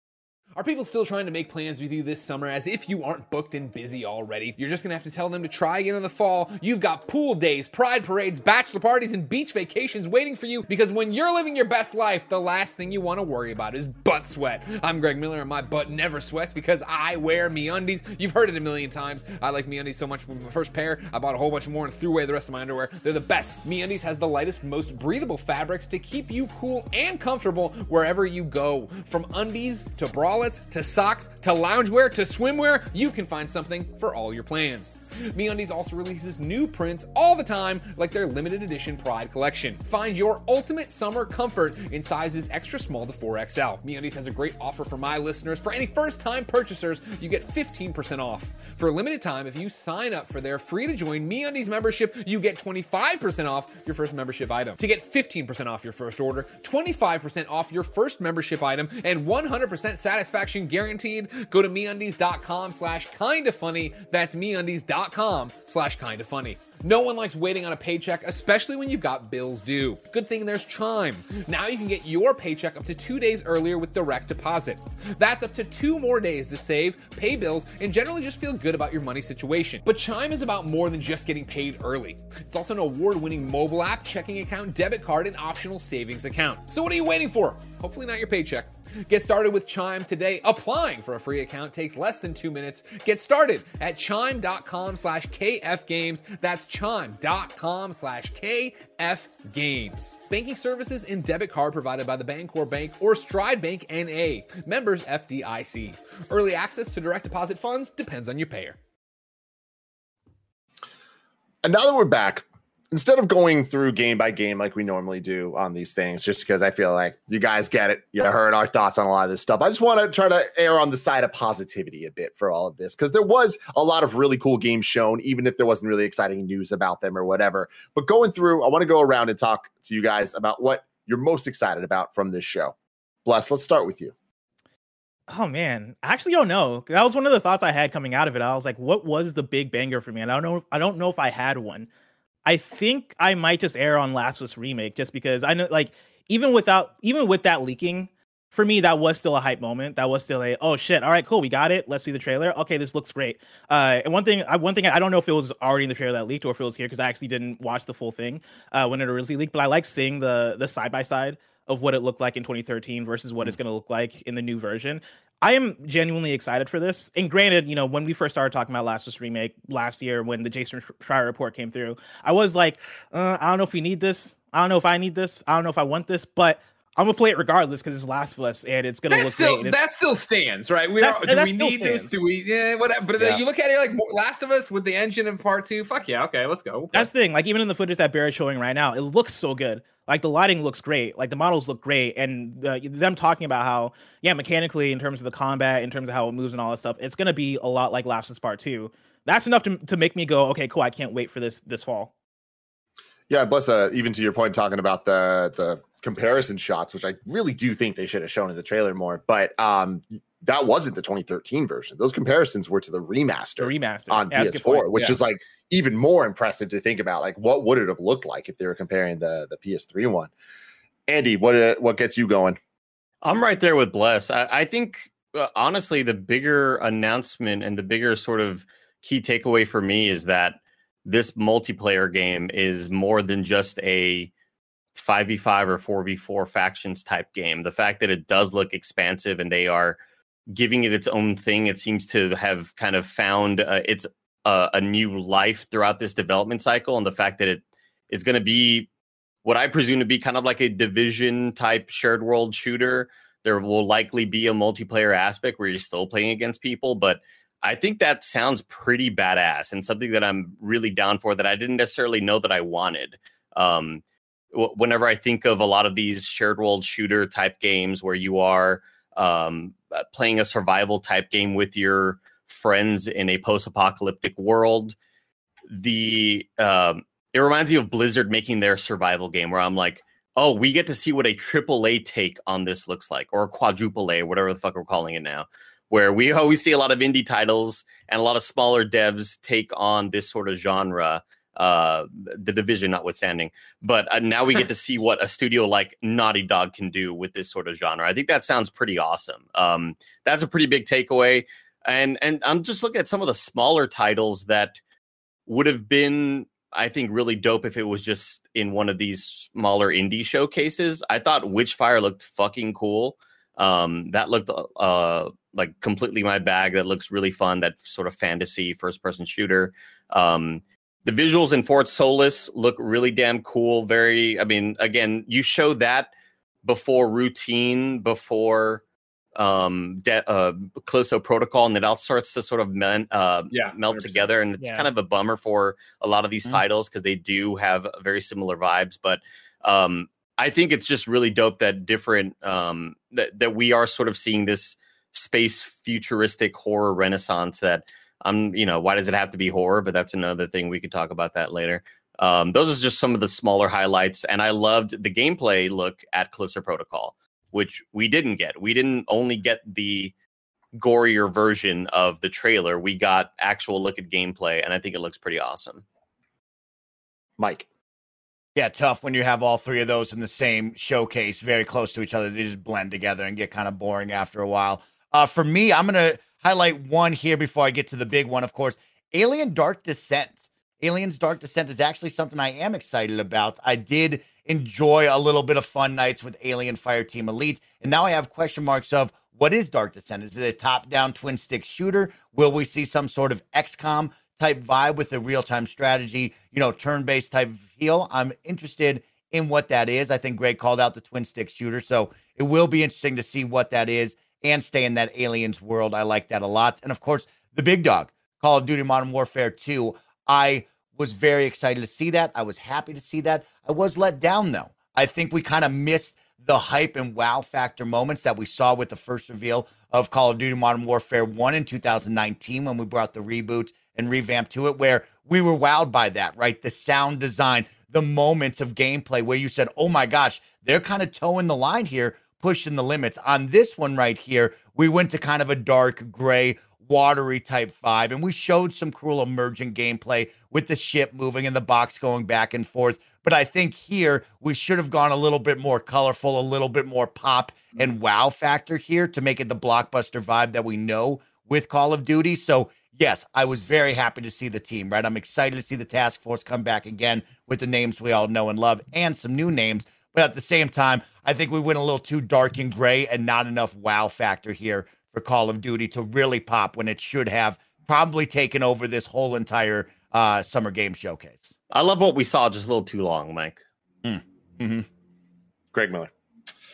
Are people still trying to make plans with you this summer as if you aren't booked and busy already? You're just going to have to tell them to try again in the fall. You've got pool days, pride parades, bachelor parties, and beach vacations waiting for you, because when you're living your best life, the last thing you want to worry about is butt sweat. I'm Greg Miller, and my butt never sweats because I wear MeUndies. You've heard it a million times. I like MeUndies so much with my first pair, I bought a whole bunch more and threw away the rest of my underwear. They're the best. MeUndies has the lightest, most breathable fabrics to keep you cool and comfortable wherever you go. From undies to bralettes to socks to loungewear to swimwear, you can find something for all your plans. MeUndies also releases new prints all the time, like their limited edition Pride collection. Find your ultimate summer comfort in sizes extra small to four X L. MeUndies has a great offer for my listeners. For any first-time purchasers, you get fifteen percent off. For a limited time, if you sign up for their free-to-join MeUndies membership, you get twenty-five percent off your first membership item. To get fifteen percent off your first order, twenty-five percent off your first membership item, and one hundred percent satisfaction guaranteed, go to MeUndies.com slash kinda funny. That's MeUndies.com slash kinda funny. No one likes waiting on a paycheck, especially when you've got bills due. Good thing there's Chime. Now you can get your paycheck up to two days earlier with direct deposit. That's up to two more days to save, pay bills, and generally just feel good about your money situation. But Chime is about more than just getting paid early. It's also an award-winning mobile app, checking account, debit card, and optional savings account. So what are you waiting for? Hopefully not your paycheck. Get started with Chime today. Applying for a free account takes less than two minutes. Get started at chime.com slash kfgames. That's chime.com slash kfgames. Banking services and debit card provided by the Bancorp Bank or Stride Bank N A. Members F D I C. Early access to direct deposit funds depends on your payer. And now that we're back, instead of going through game by game like we normally do on these things, just because I feel like you guys get it, you heard our thoughts on a lot of this stuff, I just want to try to err on the side of positivity a bit for all of this, because there was a lot of really cool games shown, even if there wasn't really exciting news about them or whatever. But going through, I want to go around and talk to you guys about what you're most excited about from this show. Bless, let's start with you. Oh, man, I actually don't know. That was one of the thoughts I had coming out of it. I was like, what was the big banger for me? And I don't know. I don't know if I had one. I think I might just err on Last of Us Remake, just because I know, like, even without, even with that leaking, for me, that was still a hype moment. That was still a, oh shit, all right, cool, we got it. Let's see the trailer. Okay, this looks great. Uh, and one thing, I one thing I don't know if it was already in the trailer that leaked or if it was here, because I actually didn't watch the full thing uh, when it originally leaked. But I like seeing the the side by side of what it looked like in twenty thirteen versus what mm-hmm. it's going to look like in the new version. I am genuinely excited for this. And granted, you know, when we first started talking about Last of Us Remake last year, when the Jason Schreier report came through, I was like, uh, I don't know if we need this. I don't know if I need this. I don't know if I want this. But I'm gonna play it regardless because it's Last of Us and it's gonna that look still, great. That still stands, right? We That's, are, do that we still need stands. this? Do we? Yeah, whatever. But Yeah. you look at it like Last of Us with the engine in part two. Fuck yeah, okay, let's go. Okay. That's the thing. Like even in the footage that Barrett's showing right now, it looks so good. Like the lighting looks great. Like the models look great, and uh, them talking about how yeah, mechanically in terms of the combat, in terms of how it moves and all that stuff, it's gonna be a lot like Last of Us Part Two. That's enough to to make me go, okay, cool. I can't wait for this this fall. Yeah, plus, uh, even to your point, talking about the the comparison shots, which I really do think they should have shown in the trailer more. But um, that wasn't the twenty thirteen version. Those comparisons were to the remaster, The remaster on yeah, P S four, which yeah. is like even more impressive to think about. Like, what would it have looked like if they were comparing the the P S three one? Andy, what uh, what gets you going? I'm right there with Bless. I, I think uh, honestly, the bigger announcement and the bigger sort of key takeaway for me is that this multiplayer game is more than just a five v five or four v four factions type game. The fact that it does look expansive and they are giving it its own thing, it seems to have kind of found uh, its uh, a new life throughout this development cycle. And the fact that it is going to be what I presume to be kind of like a Division type shared world shooter. There will likely be a multiplayer aspect where you're still playing against people, but I think that sounds pretty badass and something that I'm really down for that I didn't necessarily know that I wanted. Um, w- whenever I think of a lot of these shared world shooter type games where you are um, playing a survival type game with your friends in a post-apocalyptic world, the um, it reminds me of Blizzard making their survival game where I'm like, oh, we get to see what a triple A take on this looks like, or a quadruple A, whatever the fuck we're calling it now. Where we always see a lot of indie titles and a lot of smaller devs take on this sort of genre, uh, the Division notwithstanding. But uh, now we get to see what a studio like Naughty Dog can do with this sort of genre. I think that sounds pretty awesome. Um, that's a pretty big takeaway. And and I'm just looking at some of the smaller titles that would have been, I think, really dope if it was just in one of these smaller indie showcases. I thought Witchfire looked fucking cool. Um, that looked uh, like completely my bag. That looks really fun. That sort of fantasy first-person shooter. Um, the visuals in Fort Solis look really damn cool. Very, I mean, again, you show that before Routine, before um, De- uh, Callisto Protocol, and it all starts to sort of men- uh, Yeah, melt one hundred percent. together. And it's Yeah. kind of a bummer for a lot of these Mhm. titles because they do have very similar vibes. But um, I think it's just really dope that different um, that that we are sort of seeing this space futuristic horror renaissance. That um, you know, why does it have to be horror? But that's another thing. We could talk about that later. Um, those are just some of the smaller highlights, and I loved the gameplay look at Callisto Protocol, which we didn't get. We didn't only get the gorier version of the trailer. We got actual look at gameplay, and I think it looks pretty awesome. Mike. Yeah, tough when you have all three of those in the same showcase, very close to each other. They just blend together and get kind of boring after a while. Uh, for me, I'm going to highlight one here before I get to the big one, of course. Alien Dark Descent. Aliens Dark Descent is actually something I am excited about. I did enjoy a little bit of fun nights with Alien Fireteam Elite, and now I have question marks of what is Dark Descent? Is it a top-down twin-stick shooter? Will we see some sort of X COM type vibe with a real-time strategy, you know, turn-based type feel? I'm interested in what that is. I think Greg called out the twin-stick shooter, so it will be interesting to see what that is and stay in that Aliens world. I like that a lot. And, of course, the big dog, Call of Duty Modern Warfare two. I was very excited to see that. I was happy to see that. I was let down, though. I think we kind of missed the hype and wow factor moments that we saw with the first reveal of Call of Duty Modern Warfare one in two thousand nineteen when we brought the reboot and revamp to it, where we were wowed by that, right? The sound design, the moments of gameplay where you said, oh my gosh, they're kind of towing the line here, pushing the limits. On this one right here, we went to kind of a dark gray, watery type vibe, and we showed some cool emergent gameplay with the ship moving and the box going back and forth. But I think here we should have gone a little bit more colorful, a little bit more pop and wow factor here to make it the blockbuster vibe that we know with Call of Duty. So yes, I was very happy to see the team, right? I'm excited to see the task force come back again with the names we all know and love and some new names. But at the same time, I think we went a little too dark and gray and not enough wow factor here for Call of Duty to really pop when it should have probably taken over this whole entire uh, Summer Game Showcase. I love what we saw, just a little too long, Mike. Mm. Mm-hmm. Greg Miller.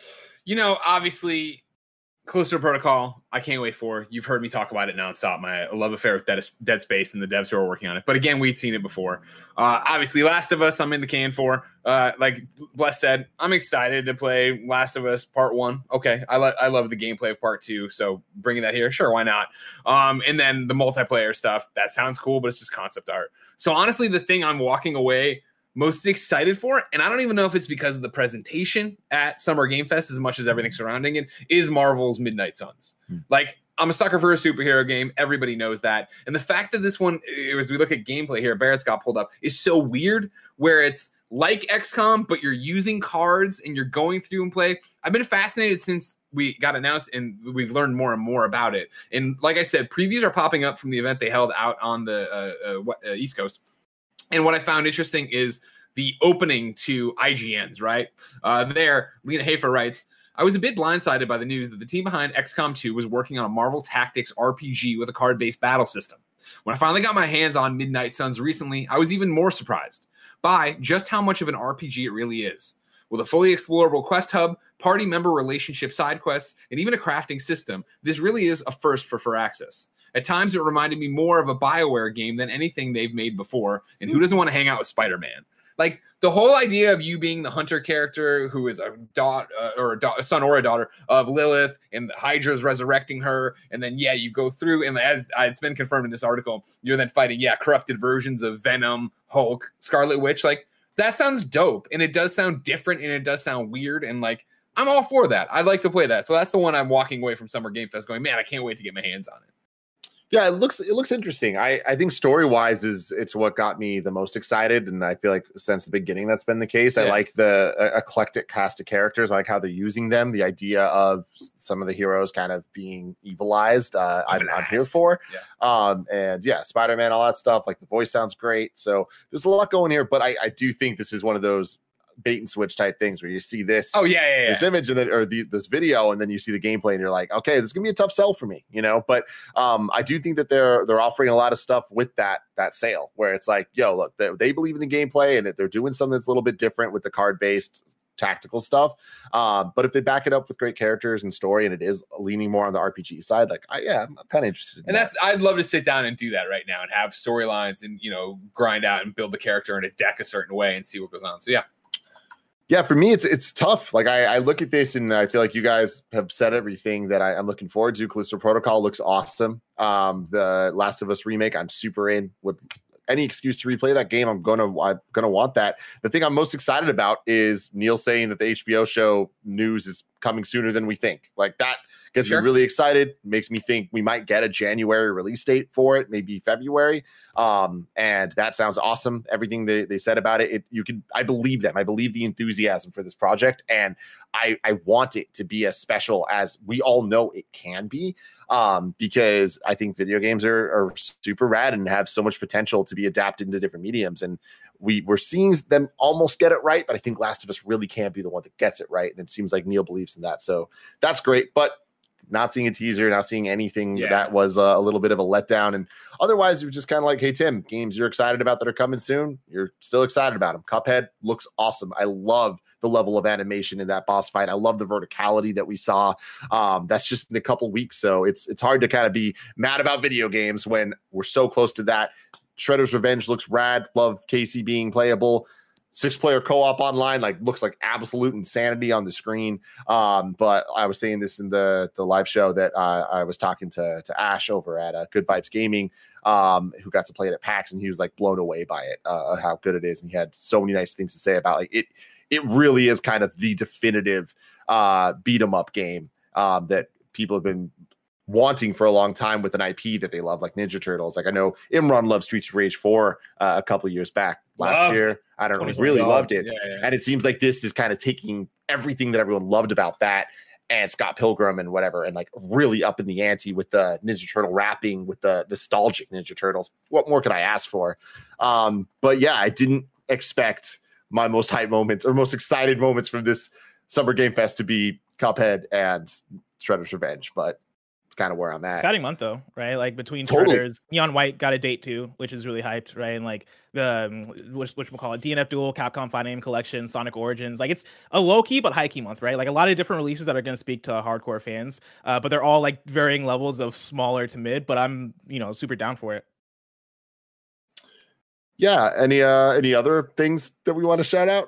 You know, obviously, Callisto Protocol, I can't wait for. You've heard me talk about it nonstop. My love affair with Dead, Dead Space and the devs who are working on it. But again, we've seen it before. Uh, obviously, Last of Us, I'm in the can for. Uh, like Bless said, I'm excited to play Last of Us Part One. Okay, I, lo- I love the gameplay of Part Two, so bringing that here, sure, why not? Um, and then the multiplayer stuff, that sounds cool, but it's just concept art. So honestly, the thing I'm walking away most excited for, and I don't even know if it's because of the presentation at Summer Game Fest as much as everything surrounding it, is Marvel's Midnight Suns. Hmm. Like, I'm a sucker for a superhero game. Everybody knows that. And the fact that this one, as we look at gameplay here, Barrett's got pulled up, is so weird, where it's like X COM, but you're using cards and you're going through and play. I've been fascinated since we got announced, and we've learned more and more about it. And like I said, previews are popping up from the event they held out on the uh, uh, uh, East Coast. And what I found interesting is the opening to I G Ns, right? Uh, there, Lena Hafer writes, I was a bit blindsided by the news that the team behind X COM two was working on a Marvel Tactics R P G with a card-based battle system. When I finally got my hands on Midnight Suns recently, I was even more surprised by just how much of an R P G it really is. With a fully explorable quest hub, party member relationship side quests, and even a crafting system, this really is a first for Firaxis. At times, it reminded me more of a BioWare game than anything they've made before. And who doesn't want to hang out with Spider-Man? Like, the whole idea of you being the hunter character who is a daughter uh, or a, da- a son or a daughter of Lilith, and Hydra's resurrecting her, and then yeah, you go through, and as uh, it's been confirmed in this article, you're then fighting yeah corrupted versions of Venom, Hulk, Scarlet Witch. Like, that sounds dope, and it does sound different, and it does sound weird, and like, I'm all for that. I'd like to play that. So that's the one I'm walking away from Summer Game Fest going, man, I can't wait to get my hands on it. Yeah, it looks it looks interesting. I, I think story wise is it's what got me the most excited, and I feel like since the beginning that's been the case. Yeah. I like the uh, eclectic cast of characters. I like how they're using them. The idea of some of the heroes kind of being evilized, uh, I'm, I'm here for. Yeah. Um, and yeah, Spider-Man, all that stuff. Like the voice sounds great. So there's a lot going here, but I, I do think this is one of those bait and switch type things where you see this oh yeah, yeah, yeah. this image and then or the, this video, and then you see the gameplay and you're like, okay, this is gonna be a tough sell for me, you know. But um I do think that they're they're offering a lot of stuff with that that sale where it's like, yo, look, they, they believe in the gameplay and they're doing something that's a little bit different with the card based tactical stuff. Um, but if they back it up with great characters and story, and it is leaning more on the R P G side, like I, yeah, I'm kind of interested in and that. that's I'd love to sit down and do that right now and have storylines and, you know, grind out and build the character in a deck a certain way and see what goes on. So yeah. Yeah, for me, it's it's tough. Like I, I look at this and I feel like you guys have said everything that I, I'm looking forward to. Callisto Protocol looks awesome. Um, the Last of Us remake, I'm super in. With any excuse to replay that game, I'm gonna I'm gonna want that. The thing I'm most excited about is Neil saying that the H B O show news is coming sooner than we think. Like that gets sure. me really excited. Makes me think we might get a January release date for it, maybe February. Um, and that sounds awesome. Everything they, they said about it, it, you can, I believe them. I believe the enthusiasm for this project, and I, I want it to be as special as we all know it can be. Um, because I think video games are, are super rad and have so much potential to be adapted into different mediums. And we we're seeing them almost get it right, but I think Last of Us really can be the one that gets it right. And it seems like Neil believes in that. So that's great. But not seeing a teaser, not seeing anything yeah. that was uh, a little bit of a letdown. And otherwise, you're just kind of like, hey, Tim, games you're excited about that are coming soon, you're still excited about them. Cuphead looks awesome. I love the level of animation in that boss fight. I love the verticality that we saw. Um, that's just in a couple weeks. So it's it's hard to kind of be mad about video games when we're so close to that. Shredder's Revenge looks rad. Love Casey being playable. Six-player co-op online, like looks like absolute insanity on the screen. Um, but I was saying this in the the live show that uh, I was talking to to Ash over at uh, Good Vibes Gaming, um, who got to play it at PAX, and he was like blown away by it, uh, how good it is, and he had so many nice things to say about like it. It really is kind of the definitive uh, beat 'em up game um, that people have been wanting for a long time with an I P that they love, like Ninja Turtles. Like I know Imran loved Streets of Rage four uh, a couple of years back. Last loved year, it. I don't know, he really loved it. Yeah, yeah. And it seems like this is kind of taking everything that everyone loved about that and Scott Pilgrim and whatever, and like really up in the ante with the Ninja Turtle rapping, with the nostalgic Ninja Turtles. What more could I ask for? Um, but yeah, I didn't expect my most hype moments or most excited moments from this Summer Game Fest to be Cuphead and Shredder's Revenge, but kind of where I'm at. Exciting month though, right? Like between Totally. charters, Neon White got a date too, which is really hyped, right? And like the um, which which we'll call it D N F Duel, Capcom Fighting Name Collection, Sonic Origins. Like it's a low key but high key month, right? Like a lot of different releases that are going to speak to hardcore fans, uh, but they're all like varying levels of smaller to mid. But I'm you know super down for it. Yeah. Any uh any other things that we want to shout out?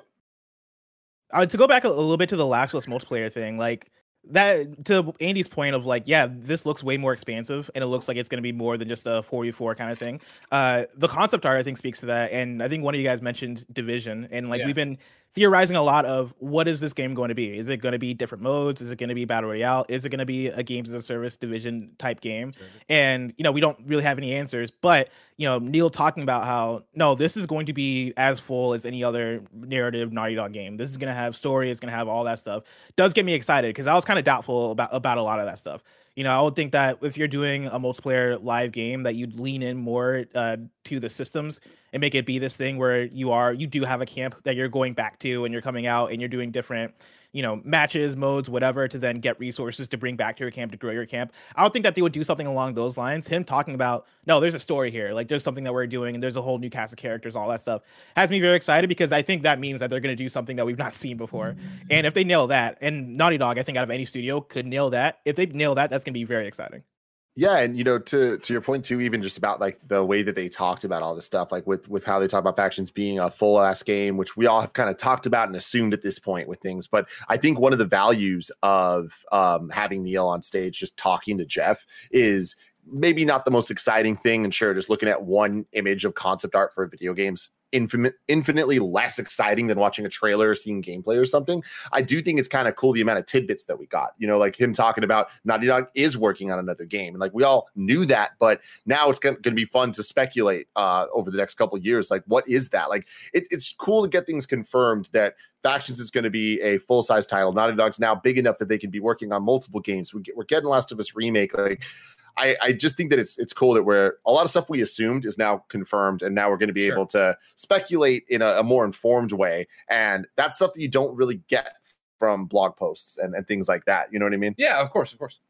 Uh, to go back a, a little bit to the Last of Us multiplayer thing, like. That to Andy's point of like, yeah, this looks way more expansive and it looks like it's going to be more than just a four v four kind of thing. Uh, the concept art, I think, speaks to that. And I think one of you guys mentioned Division. And like, Yeah. we've been theorizing a lot of what is this game going to be? Is it going to be different modes? Is it going to be Battle Royale? Is it going to be a games as a service Division type game? And, you know, we don't really have any answers. But, you know, Neil talking about how, no, this is going to be as full as any other narrative Naughty Dog game. This is going to have story. It's going to have all that stuff. Does get me excited because I was kind of doubtful about, about a lot of that stuff. You know, I would think that if you're doing a multiplayer live game that you'd lean in more uh, to the systems and make it be this thing where you are, you do have a camp that you're going back to and you're coming out and you're doing different, you know, matches, modes, whatever, to then get resources to bring back to your camp to grow your camp. I would think that they would do something along those lines. Him talking about, no, there's a story here. Like there's something that we're doing and there's a whole new cast of characters, all that stuff has me very excited because I think that means that they're going to do something that we've not seen before. And if they nail that, and Naughty Dog, I think out of any studio could nail that. If they nail that, that's going to be very exciting. Yeah, and you know, to to your point too, even just about like the way that they talked about all this stuff, like with with how they talk about Factions being a full ass game, which we all have kind of talked about and assumed at this point with things. But I think one of the values of um, having Neil on stage, just talking to Jeff, is maybe not the most exciting thing. And sure, just looking at one image of concept art for video games, infinite, infinitely less exciting than watching a trailer or seeing gameplay or something. I do think it's kind of cool the amount of tidbits that we got, you know, like him talking about Naughty Dog is working on another game. And like we all knew that, but now it's going to be fun to speculate uh, over the next couple of years. Like, what is that? Like, it, it's cool to get things confirmed that Factions is going to be a full-size title. Naughty Dog's now big enough that they can be working on multiple games. We get, we're getting Last of Us remake. Like, I, I just think that it's it's cool that we're a lot of stuff we assumed is now confirmed, and now we're going to be Sure. able to speculate in a, a more informed way. And that's stuff that you don't really get from blog posts and, and things like that. You know what I mean? Yeah, of course, of course.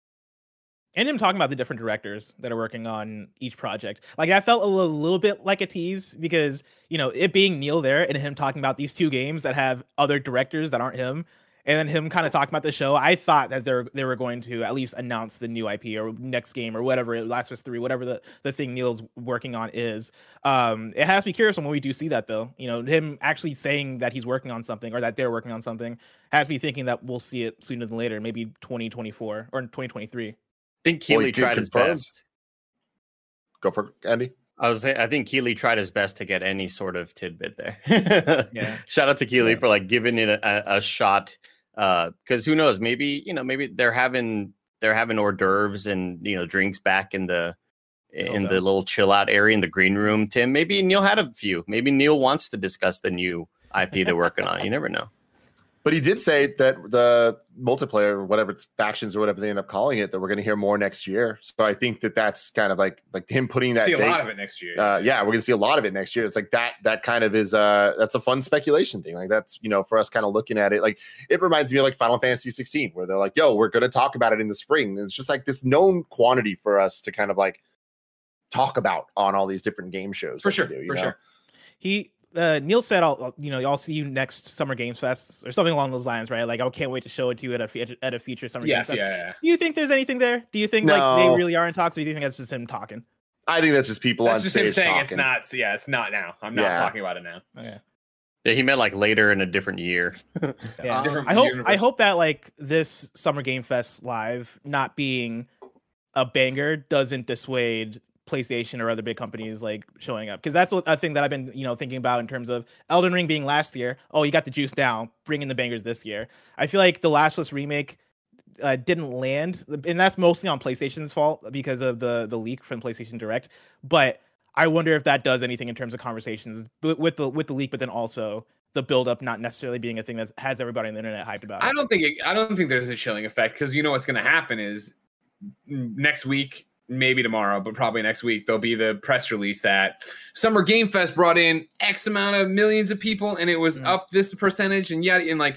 And him talking about the different directors that are working on each project. Like, I felt a little, little bit like a tease because, you know, it being Neil there and him talking about these two games that have other directors that aren't him, and then him kind of talking about the show, I thought that they're they were going to at least announce the new I P or next game or whatever, Last of Us three, whatever the, the thing Neil's working on is. Um, it has me curious when we do see that, though. You know, him actually saying that he's working on something or that they're working on something has me thinking that we'll see it sooner than later, maybe twenty twenty-four or twenty twenty-three. I think Well, Keeley you can tried his confirm. best. Go for it, Andy. I was I think Keeley tried his best to get any sort of tidbit there. Yeah. Shout out to Keeley Yeah. for like giving it a, a shot. Uh, because who knows? Maybe you know, maybe they're having they're having hors d'oeuvres and you know drinks back in the in Okay. the little chill out area in the green room. Tim, maybe Neil had a few. Maybe Neil wants to discuss the new I P they're working on. You never know. But he did say that the multiplayer, or whatever it's Factions or whatever they end up calling it, that we're going to hear more next year. So I think that that's kind of like like him putting that See a date. lot of it next year. Uh, yeah, we're going to see a lot of it next year. It's like that that kind of is uh that's a fun speculation thing. Like that's, you know, for us kind of looking at it, like it reminds me of like Final Fantasy sixteen, where they're like, yo, we're going to talk about it in the spring. And it's just like this known quantity for us to kind of like talk about on all these different game shows. for that sure, we do, you for know? sure. He uh, Neil said, "I'll you know I'll see you next Summer Games Fest or something along those lines, right? Like I can't wait to show it to you at a fe- at a future Summer Yeah, Games Fest." yeah, yeah. Do you think there's anything there? Do you think like they No. really are in talks, or do you think that's just him talking? I think that's just people That's on just stage him saying talking. it's not. Yeah, it's not now. I'm not Yeah. talking about it now. Okay. Yeah, he meant like later in a different year. Yeah. Different I hope universe. I hope that like this Summer Game Fest live not being a banger doesn't dissuade PlayStation or other big companies like showing up, because that's what a thing that I've been you know thinking about in terms of Elden Ring being last year. Oh, you got the juice now, bring in the bangers this year. I feel like the Last of Us remake uh, didn't land, and that's mostly on PlayStation's fault because of the the leak from PlayStation Direct. But I wonder if that does anything in terms of conversations b- with the with the leak, but then also the build up not necessarily being a thing that has everybody on the internet hyped about it. I don't think. It, I don't think there's a chilling effect because you know what's going to happen is next week, maybe tomorrow, but probably next week there'll be the press release that Summer Game Fest brought in X amount of millions of people and it was Mm. up this percentage and yet and like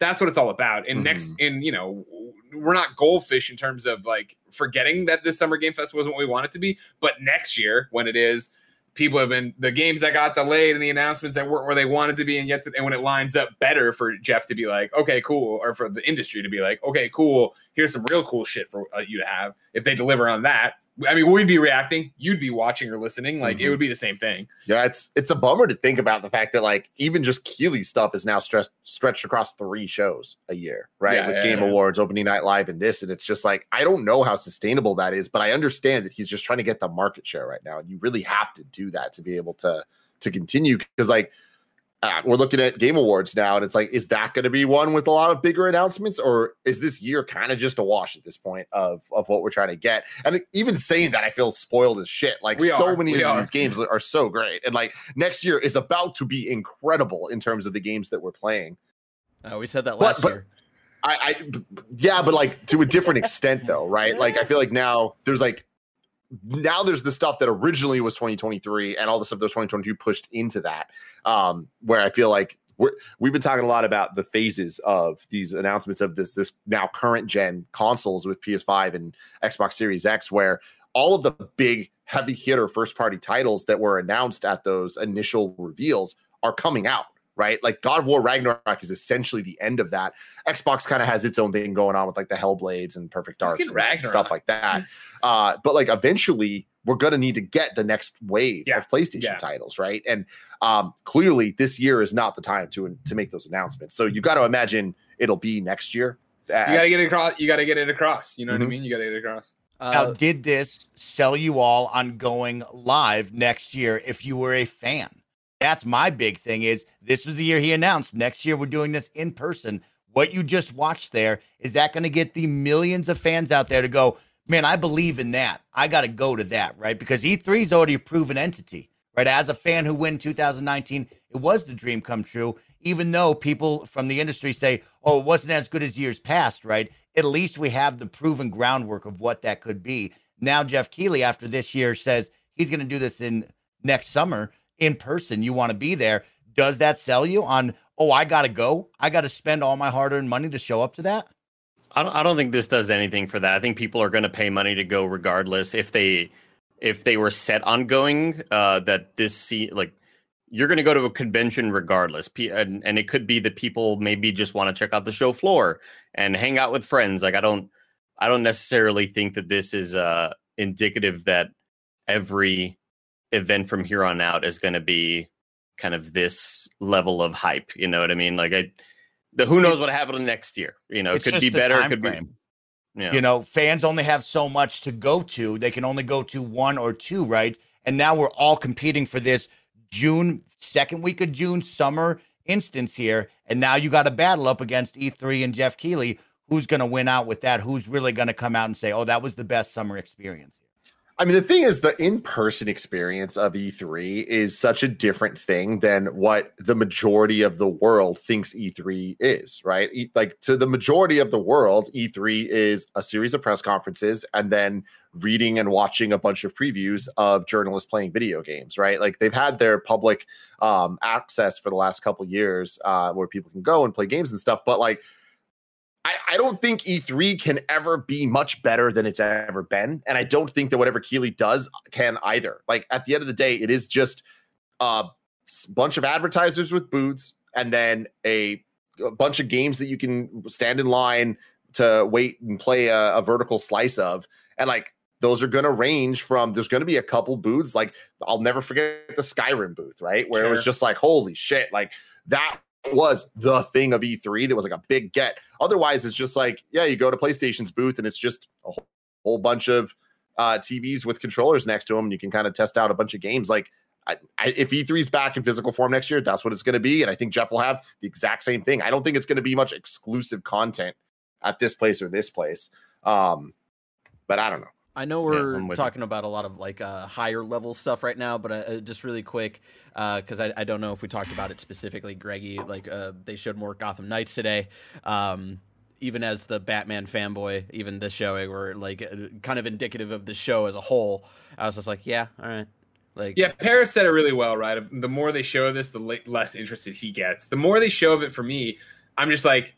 That's what it's all about. And mm-hmm. next, and you know, we're not goldfish in terms of like forgetting that this Summer Game Fest wasn't what we want it to be. But next year, when it is, people have been the games that got delayed and the announcements that weren't where they wanted to be, and yet, to, and when it lines up better for Jeff to be like, okay, cool, or for the industry to be like, okay, cool, here's some real cool shit for uh, you to have. If they deliver on that. I mean, we'd be reacting. You'd be watching or listening. Like mm-hmm. it would be the same thing. Yeah, it's it's a bummer to think about the fact that like even just Keighley stuff is now stressed stretched across three shows a year, right? Yeah, With yeah, Game yeah. Awards, Opening Night Live, and this, and it's just like I don't know how sustainable that is, but I understand that he's just trying to get the market share right now, and you really have to do that to be able to to continue because like. Uh, we're looking at Game Awards now, and it's like, is that going to be one with a lot of bigger announcements, or is this year kind of just a wash at this point of of what we're trying to get? And even saying that, I feel spoiled as shit. Like we so are. many we of are. these games are so great, and like next year is about to be incredible in terms of the games that we're playing. Uh, we said that last but, year. But I, I, yeah, but like to a different extent, though, right? Like I feel like now there's like. Now there's the stuff that originally was twenty twenty-three and all the stuff that was twenty twenty-two pushed into that, um, where I feel like we're, we've been talking a lot about the phases of these announcements of this this now current gen consoles with P S five and Xbox Series X, where all of the big heavy hitter first party titles that were announced at those initial reveals are coming out. Right, like God of War Ragnarok is essentially the end of that. Xbox kind of has its own thing going on with like the Hellblades and Perfect Darks and stuff like that. Uh, but like eventually, we're gonna need to get the next wave yeah. of PlayStation yeah. titles, right? And um, clearly, this year is not the time to to make those announcements. So you got to imagine it'll be next year. Uh, you got to get it across. You got to get it across. You know mm-hmm. what I mean? You got to get it across. Uh, now, did this sell you all on going live next year if you were a fan? That's my big thing is this was the year he announced next year we're doing this in person. What you just watched there, is that going to get the millions of fans out there to go, man, I believe in that. I got to go to that, right? Because E three is already a proven entity, right? As a fan who went two thousand nineteen, it was the dream come true, even though people from the industry say, oh, it wasn't as good as years past, right? At least we have the proven groundwork of what that could be. Now Jeff Keighley, after this year, says he's going to do this in next summer. In person, you want to be there. Does that sell you on, oh, I got to go? I got to spend all my hard-earned money to show up to that? I don't, I don't think this does anything for that. I think people are going to pay money to go regardless. If they if they were set on going, uh, that this see like you're going to go to a convention regardless. P- and, and it could be that people maybe just want to check out the show floor and hang out with friends. Like I don't I don't necessarily think that this is uh, indicative that every event from here on out is going to be kind of this level of hype. You know what I mean? Like I, the who knows what happened next year. You know, it could be better. It could be. Yeah. You know, fans only have so much to go to. They can only go to one or two, right? And now we're all competing for this June, second week of June, summer instance here. And now you got to battle up against E three and Jeff Keighley. Who's going to win out with that? Who's really going to come out and say, oh, that was the best summer experience? I mean, the thing is, the in-person experience of E three is such a different thing than what the majority of the world thinks E three is, right? E- like to the majority of the world, E three is a series of press conferences and then reading and watching a bunch of previews of journalists playing video games, right? Like they've had their public um, access for the last couple years uh, where people can go and play games and stuff, but like, I, I don't think E three can ever be much better than it's ever been. And I don't think that whatever Keighley does can either. Like at the end of the day, it is just a bunch of advertisers with booths and then a, a bunch of games that you can stand in line to wait and play a, a vertical slice of. And like, those are going to range from, there's going to be a couple booths. Like I'll never forget the Skyrim booth, right? Where sure. It was just like, holy shit. Like that was the thing of E three that was like a big get. Otherwise, it's just like, yeah, you go to PlayStation's booth and it's just a whole, whole bunch of uh, T Vs with controllers next to them. And you can kind of test out a bunch of games. Like I, I, if E three is back in physical form next year, that's what it's going to be. And I think Jeff will have the exact same thing. I don't think it's going to be much exclusive content at this place or this place. Um, but I don't know. I know we're yeah, talking you. about a lot of like uh, higher level stuff right now, but uh, just really quick, because uh, I, I don't know if we talked about it specifically, Greggy. Like uh, they showed more Gotham Knights today. Um, even as the Batman fanboy, even this showing were like uh, kind of indicative of the show as a whole. I was just like, yeah, all right. Like, yeah, Paris said it really well, right? The more they show this, the less interested he gets. The more they show of it for me, I'm just like,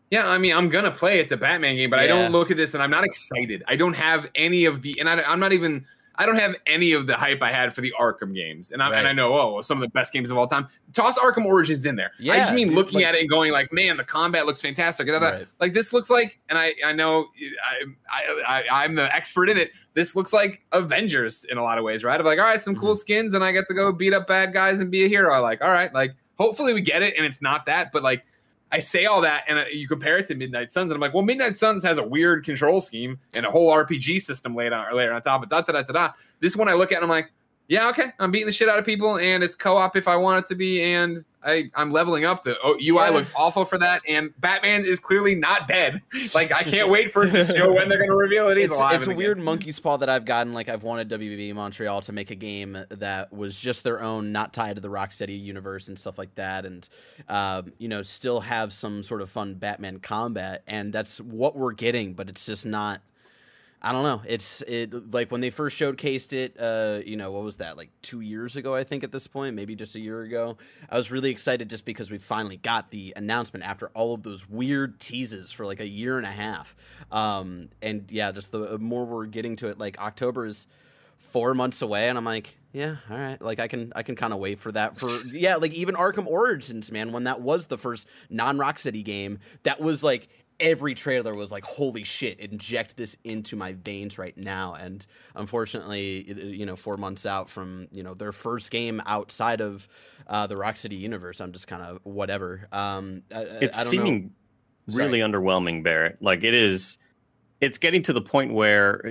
Yeah, I mean, I'm gonna play. It's a Batman game, but Yeah. I don't look at this and I'm not excited. I don't have any of the, and I, I'm not even. I don't have any of the hype I had for the Arkham games, and I, Right. and I know, oh, some of the best games of all time. Toss Arkham Origins in there. I just Yeah, mean dude, looking like- at it and going like, man, the combat looks fantastic. Da, da, da. Right. Like this looks like, and I, I know I, I, I, I'm the expert in it. This looks like Avengers in a lot of ways, right? I'm like, all right, some cool Mhm. skins, and I get to go beat up bad guys and be a hero. I like, all right, like hopefully we get it, and it's not that, but like. I say all that, and uh, you compare it to Midnight Suns, and I'm like, well, Midnight Suns has a weird control scheme and a whole R P G system laid on layer on top of da da da da da. This one I look at, and I'm like, yeah, okay, I'm beating the shit out of people, and it's co-op if I want it to be, and I I'm leveling up. The U I Yeah. looked awful for that, and Batman is clearly not dead. Like I can't wait for it to show when they're going to reveal it. He's It's, alive. it's a in the weird game. monkey's paw that I've gotten. Like I've wanted W B B Montreal to make a game that was just their own, not tied to the Rocksteady universe and stuff like that, and um, you know, still have some sort of fun Batman combat, and that's what we're getting. But it's just not. I don't know. It's it like when they first showcased it. Uh, you know, what was that? Like two years ago, I think. At this point, maybe just a year ago. I was really excited just because we finally got the announcement after all of those weird teases for like a year and a half. Um, and yeah, just the more we're getting to it, like October is four months away, and I'm like, yeah, all right. Like I can I can kind of wait for that. For yeah, like even Arkham Origins, man, when that was the first non-Rocksteady game, that was like. Every trailer was like, holy shit, inject this into my veins right now. And unfortunately, it, you know, four months out from, you know, their first game outside of uh, the Rocksteady universe, I'm just kind of whatever. Um, I, It's I don't seeming know. really underwhelming, Barrett. Like it is, it's getting to the point where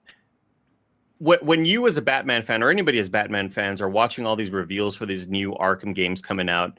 wh- when you as a Batman fan or anybody as Batman fans are watching all these reveals for these new Arkham games coming out,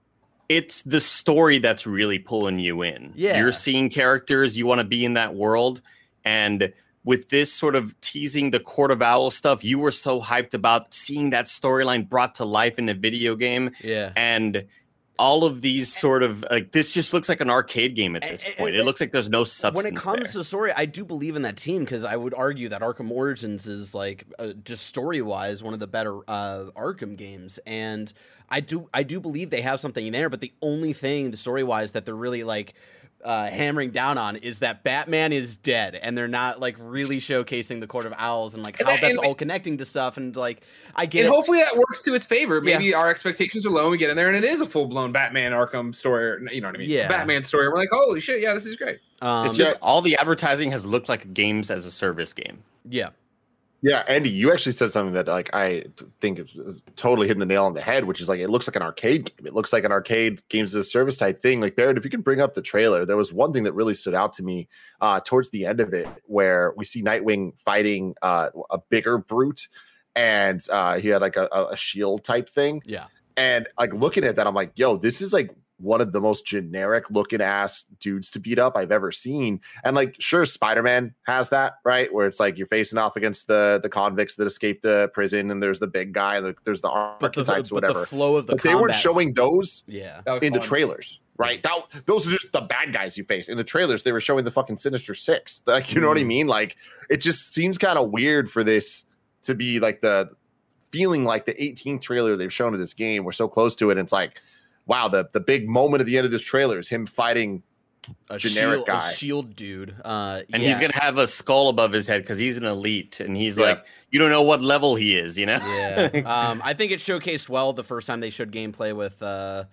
it's the story that's really pulling you in. Yeah. You're seeing characters, you want to be in that world. And with this sort of teasing the Court of Owls stuff, you were so hyped about seeing that storyline brought to life in a video game. Yeah. And all of these sort of like this just looks like an arcade game at this And- point. and- It looks like there's no substance. When it comes there. to story, I do believe in that team because I would argue that Arkham Origins is like uh, just story wise one of the better uh, Arkham games, and I do I do believe they have something there. But the only thing, the story wise, that they're really like uh, hammering down on is that Batman is dead, and they're not like really showcasing the Court of Owls and like And how that- that's and- all connecting to stuff. And like I get And it. hopefully that works to its favor. Yeah. Maybe our expectations are low and we get in there and it is a full blown Batman Arkham story. Or, you know what I mean? Yeah. Batman story. We're like, holy shit, yeah, this is great. Um, It's just all the advertising has looked like a games as a service game. yeah. Yeah, Andy, you actually said something that like I t- think is, is totally hitting the nail on the head, which is like it looks like an arcade game. It looks like an arcade games as a service type thing. Like Barrett, if you can bring up the trailer, there was one thing that really stood out to me uh, towards the end of it, where we see Nightwing fighting uh, a bigger brute, and uh, he had like a, a shield type thing. Yeah. And like looking at that, I'm like, yo, this is like one of the most generic looking ass dudes to beat up I've ever seen. And like, sure, Spider-Man has that, right? Where it's like you're facing off against the the convicts that escaped the prison, and there's the big guy, and there's the But the, archetypes, but whatever. the flow of the But they weren't combat- showing those Yeah. That was in the fun. trailers, right? That, those are just the bad guys you face. In the trailers, they were showing the fucking Sinister Six. Like, you know what I Mm. mean? Like, it just seems kind of weird for this to be like the feeling like the eighteenth trailer they've shown of this game. We're so close to it. And it's like, wow, the, the big moment at the end of this trailer is him fighting A generic shield, guy. a shield dude. Uh, And yeah. he's gonna have a skull above his head because he's an elite, and he's Yeah. like, you don't know what level he is, you know? Yeah. um, I think it showcased well the first time they showed gameplay with uh,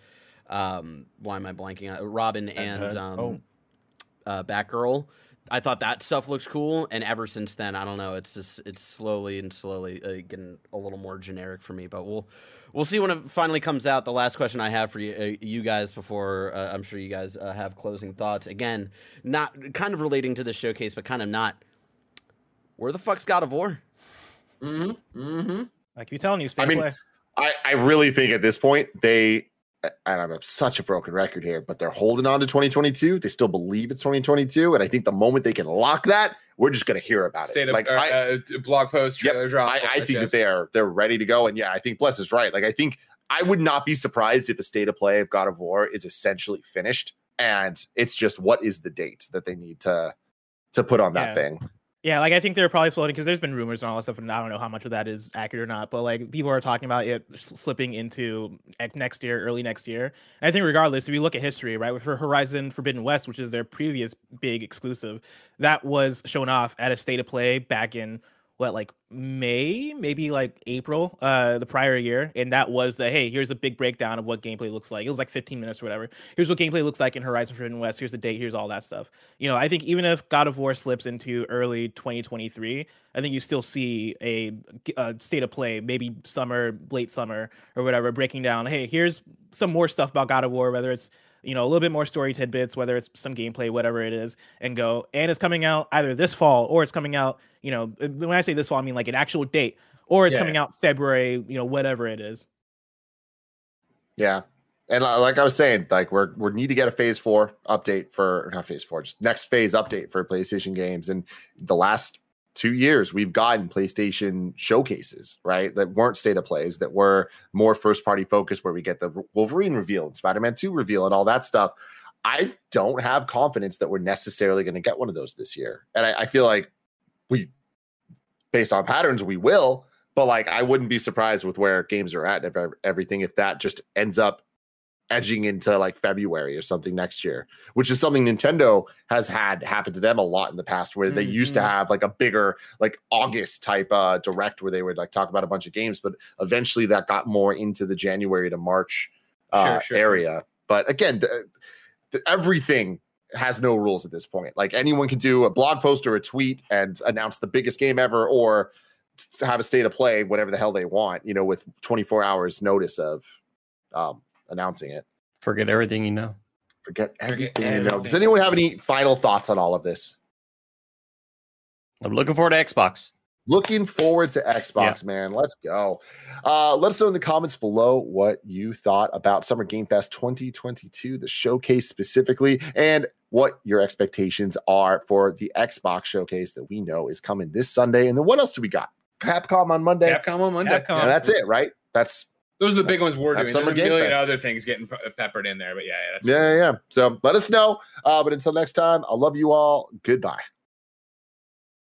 um, why am I blanking on Robin and Head. um, Oh. uh, Batgirl. I thought that stuff looks cool, and ever since then, I don't know. It's just it's slowly and slowly uh, getting a little more generic for me. But we'll we'll see when it finally comes out. The last question I have for you, uh, you guys, before uh, I'm sure you guys uh, have closing thoughts. Again, not kind of relating to the showcase, but kind of not. Where the fuck's God of War? Mm-hmm. Mm-hmm. I keep telling you, stay I mean, play. I, I really think at this point they, and I'm such a broken record here, but they're holding on to twenty twenty-two. They still believe it's twenty twenty-two, and I think the moment they can lock that, we're just going to hear about State it. of Like uh, I, uh, blog post, Yep, trailer drop. I, I think jazz. that they are they're ready to go, and yeah, I think Bless is right. Like I think I would not be surprised if the state of play of God of War is essentially finished, and it's just what is the date that they need to to put on that Yeah. thing. Yeah, like I think they're probably floating because there's been rumors and all that stuff, and I don't know how much of that is accurate or not. But like people are talking about it slipping into next year, early next year. And I think regardless, if you look at history, right, for Horizon Forbidden West, which is their previous big exclusive, that was shown off at a state of play back in what, like May, maybe like April, uh, the prior year, and that was the hey, here's a big breakdown of what gameplay looks like. It was like fifteen minutes or whatever. Here's what gameplay looks like in Horizon Forbidden West. Here's the date. Here's all that stuff. You know, I think even if God of War slips into early twenty twenty-three, I think you still see a, a state of play, maybe summer, late summer or whatever, breaking down. Hey, here's some more stuff about God of War, whether it's you know, a little bit more story tidbits, whether it's some gameplay, whatever it is, and go. And it's coming out either this fall or it's coming out, you know, when I say this fall, I mean like an actual date, or it's yeah. coming out February, you know, whatever it is. Yeah. And like I was saying, like we're we need to get a phase four update for not phase four, just next phase update for PlayStation games. And the last two years we've gotten PlayStation showcases, right? That weren't state of plays, that were more first party focused, where we get the Wolverine reveal and Spider-Man two reveal and all that stuff. I don't have confidence that we're necessarily going to get one of those this year. And I, I feel like we, based on patterns, we will, but like, I wouldn't be surprised with where games are at and everything if that just ends up edging into like February or something next year, which is something Nintendo has had happen to them a lot in the past, where they mm-hmm. used to have like a bigger like August type uh direct where they would like talk about a bunch of games, but eventually that got more into the January to March uh, sure, sure, area. Sure. But again, the, the, everything has no rules at this point. Like anyone can do a blog post or a tweet and announce the biggest game ever, or to have a state of play, whatever the hell they want, you know, with twenty-four hours notice of um announcing it. Forget everything you know. Forget everything Forget you everything. know. Does anyone have any final thoughts on all of this? I'm looking forward to Xbox. Looking forward to Xbox, yeah. man. Let's go. Uh, let us know in the comments below what you thought about Summer Game Fest twenty twenty-two, the showcase specifically, and what your expectations are for the Xbox showcase that we know is coming this Sunday. And then what else do we got? Capcom on Monday. Capcom on Monday. Capcom. Yeah, that's it, right? That's Those are the big ones we're doing. There's a million Fest. other things getting peppered in there, but yeah, yeah, that's yeah, yeah, yeah. So let us know. Uh, but until next time, I love you all. Goodbye.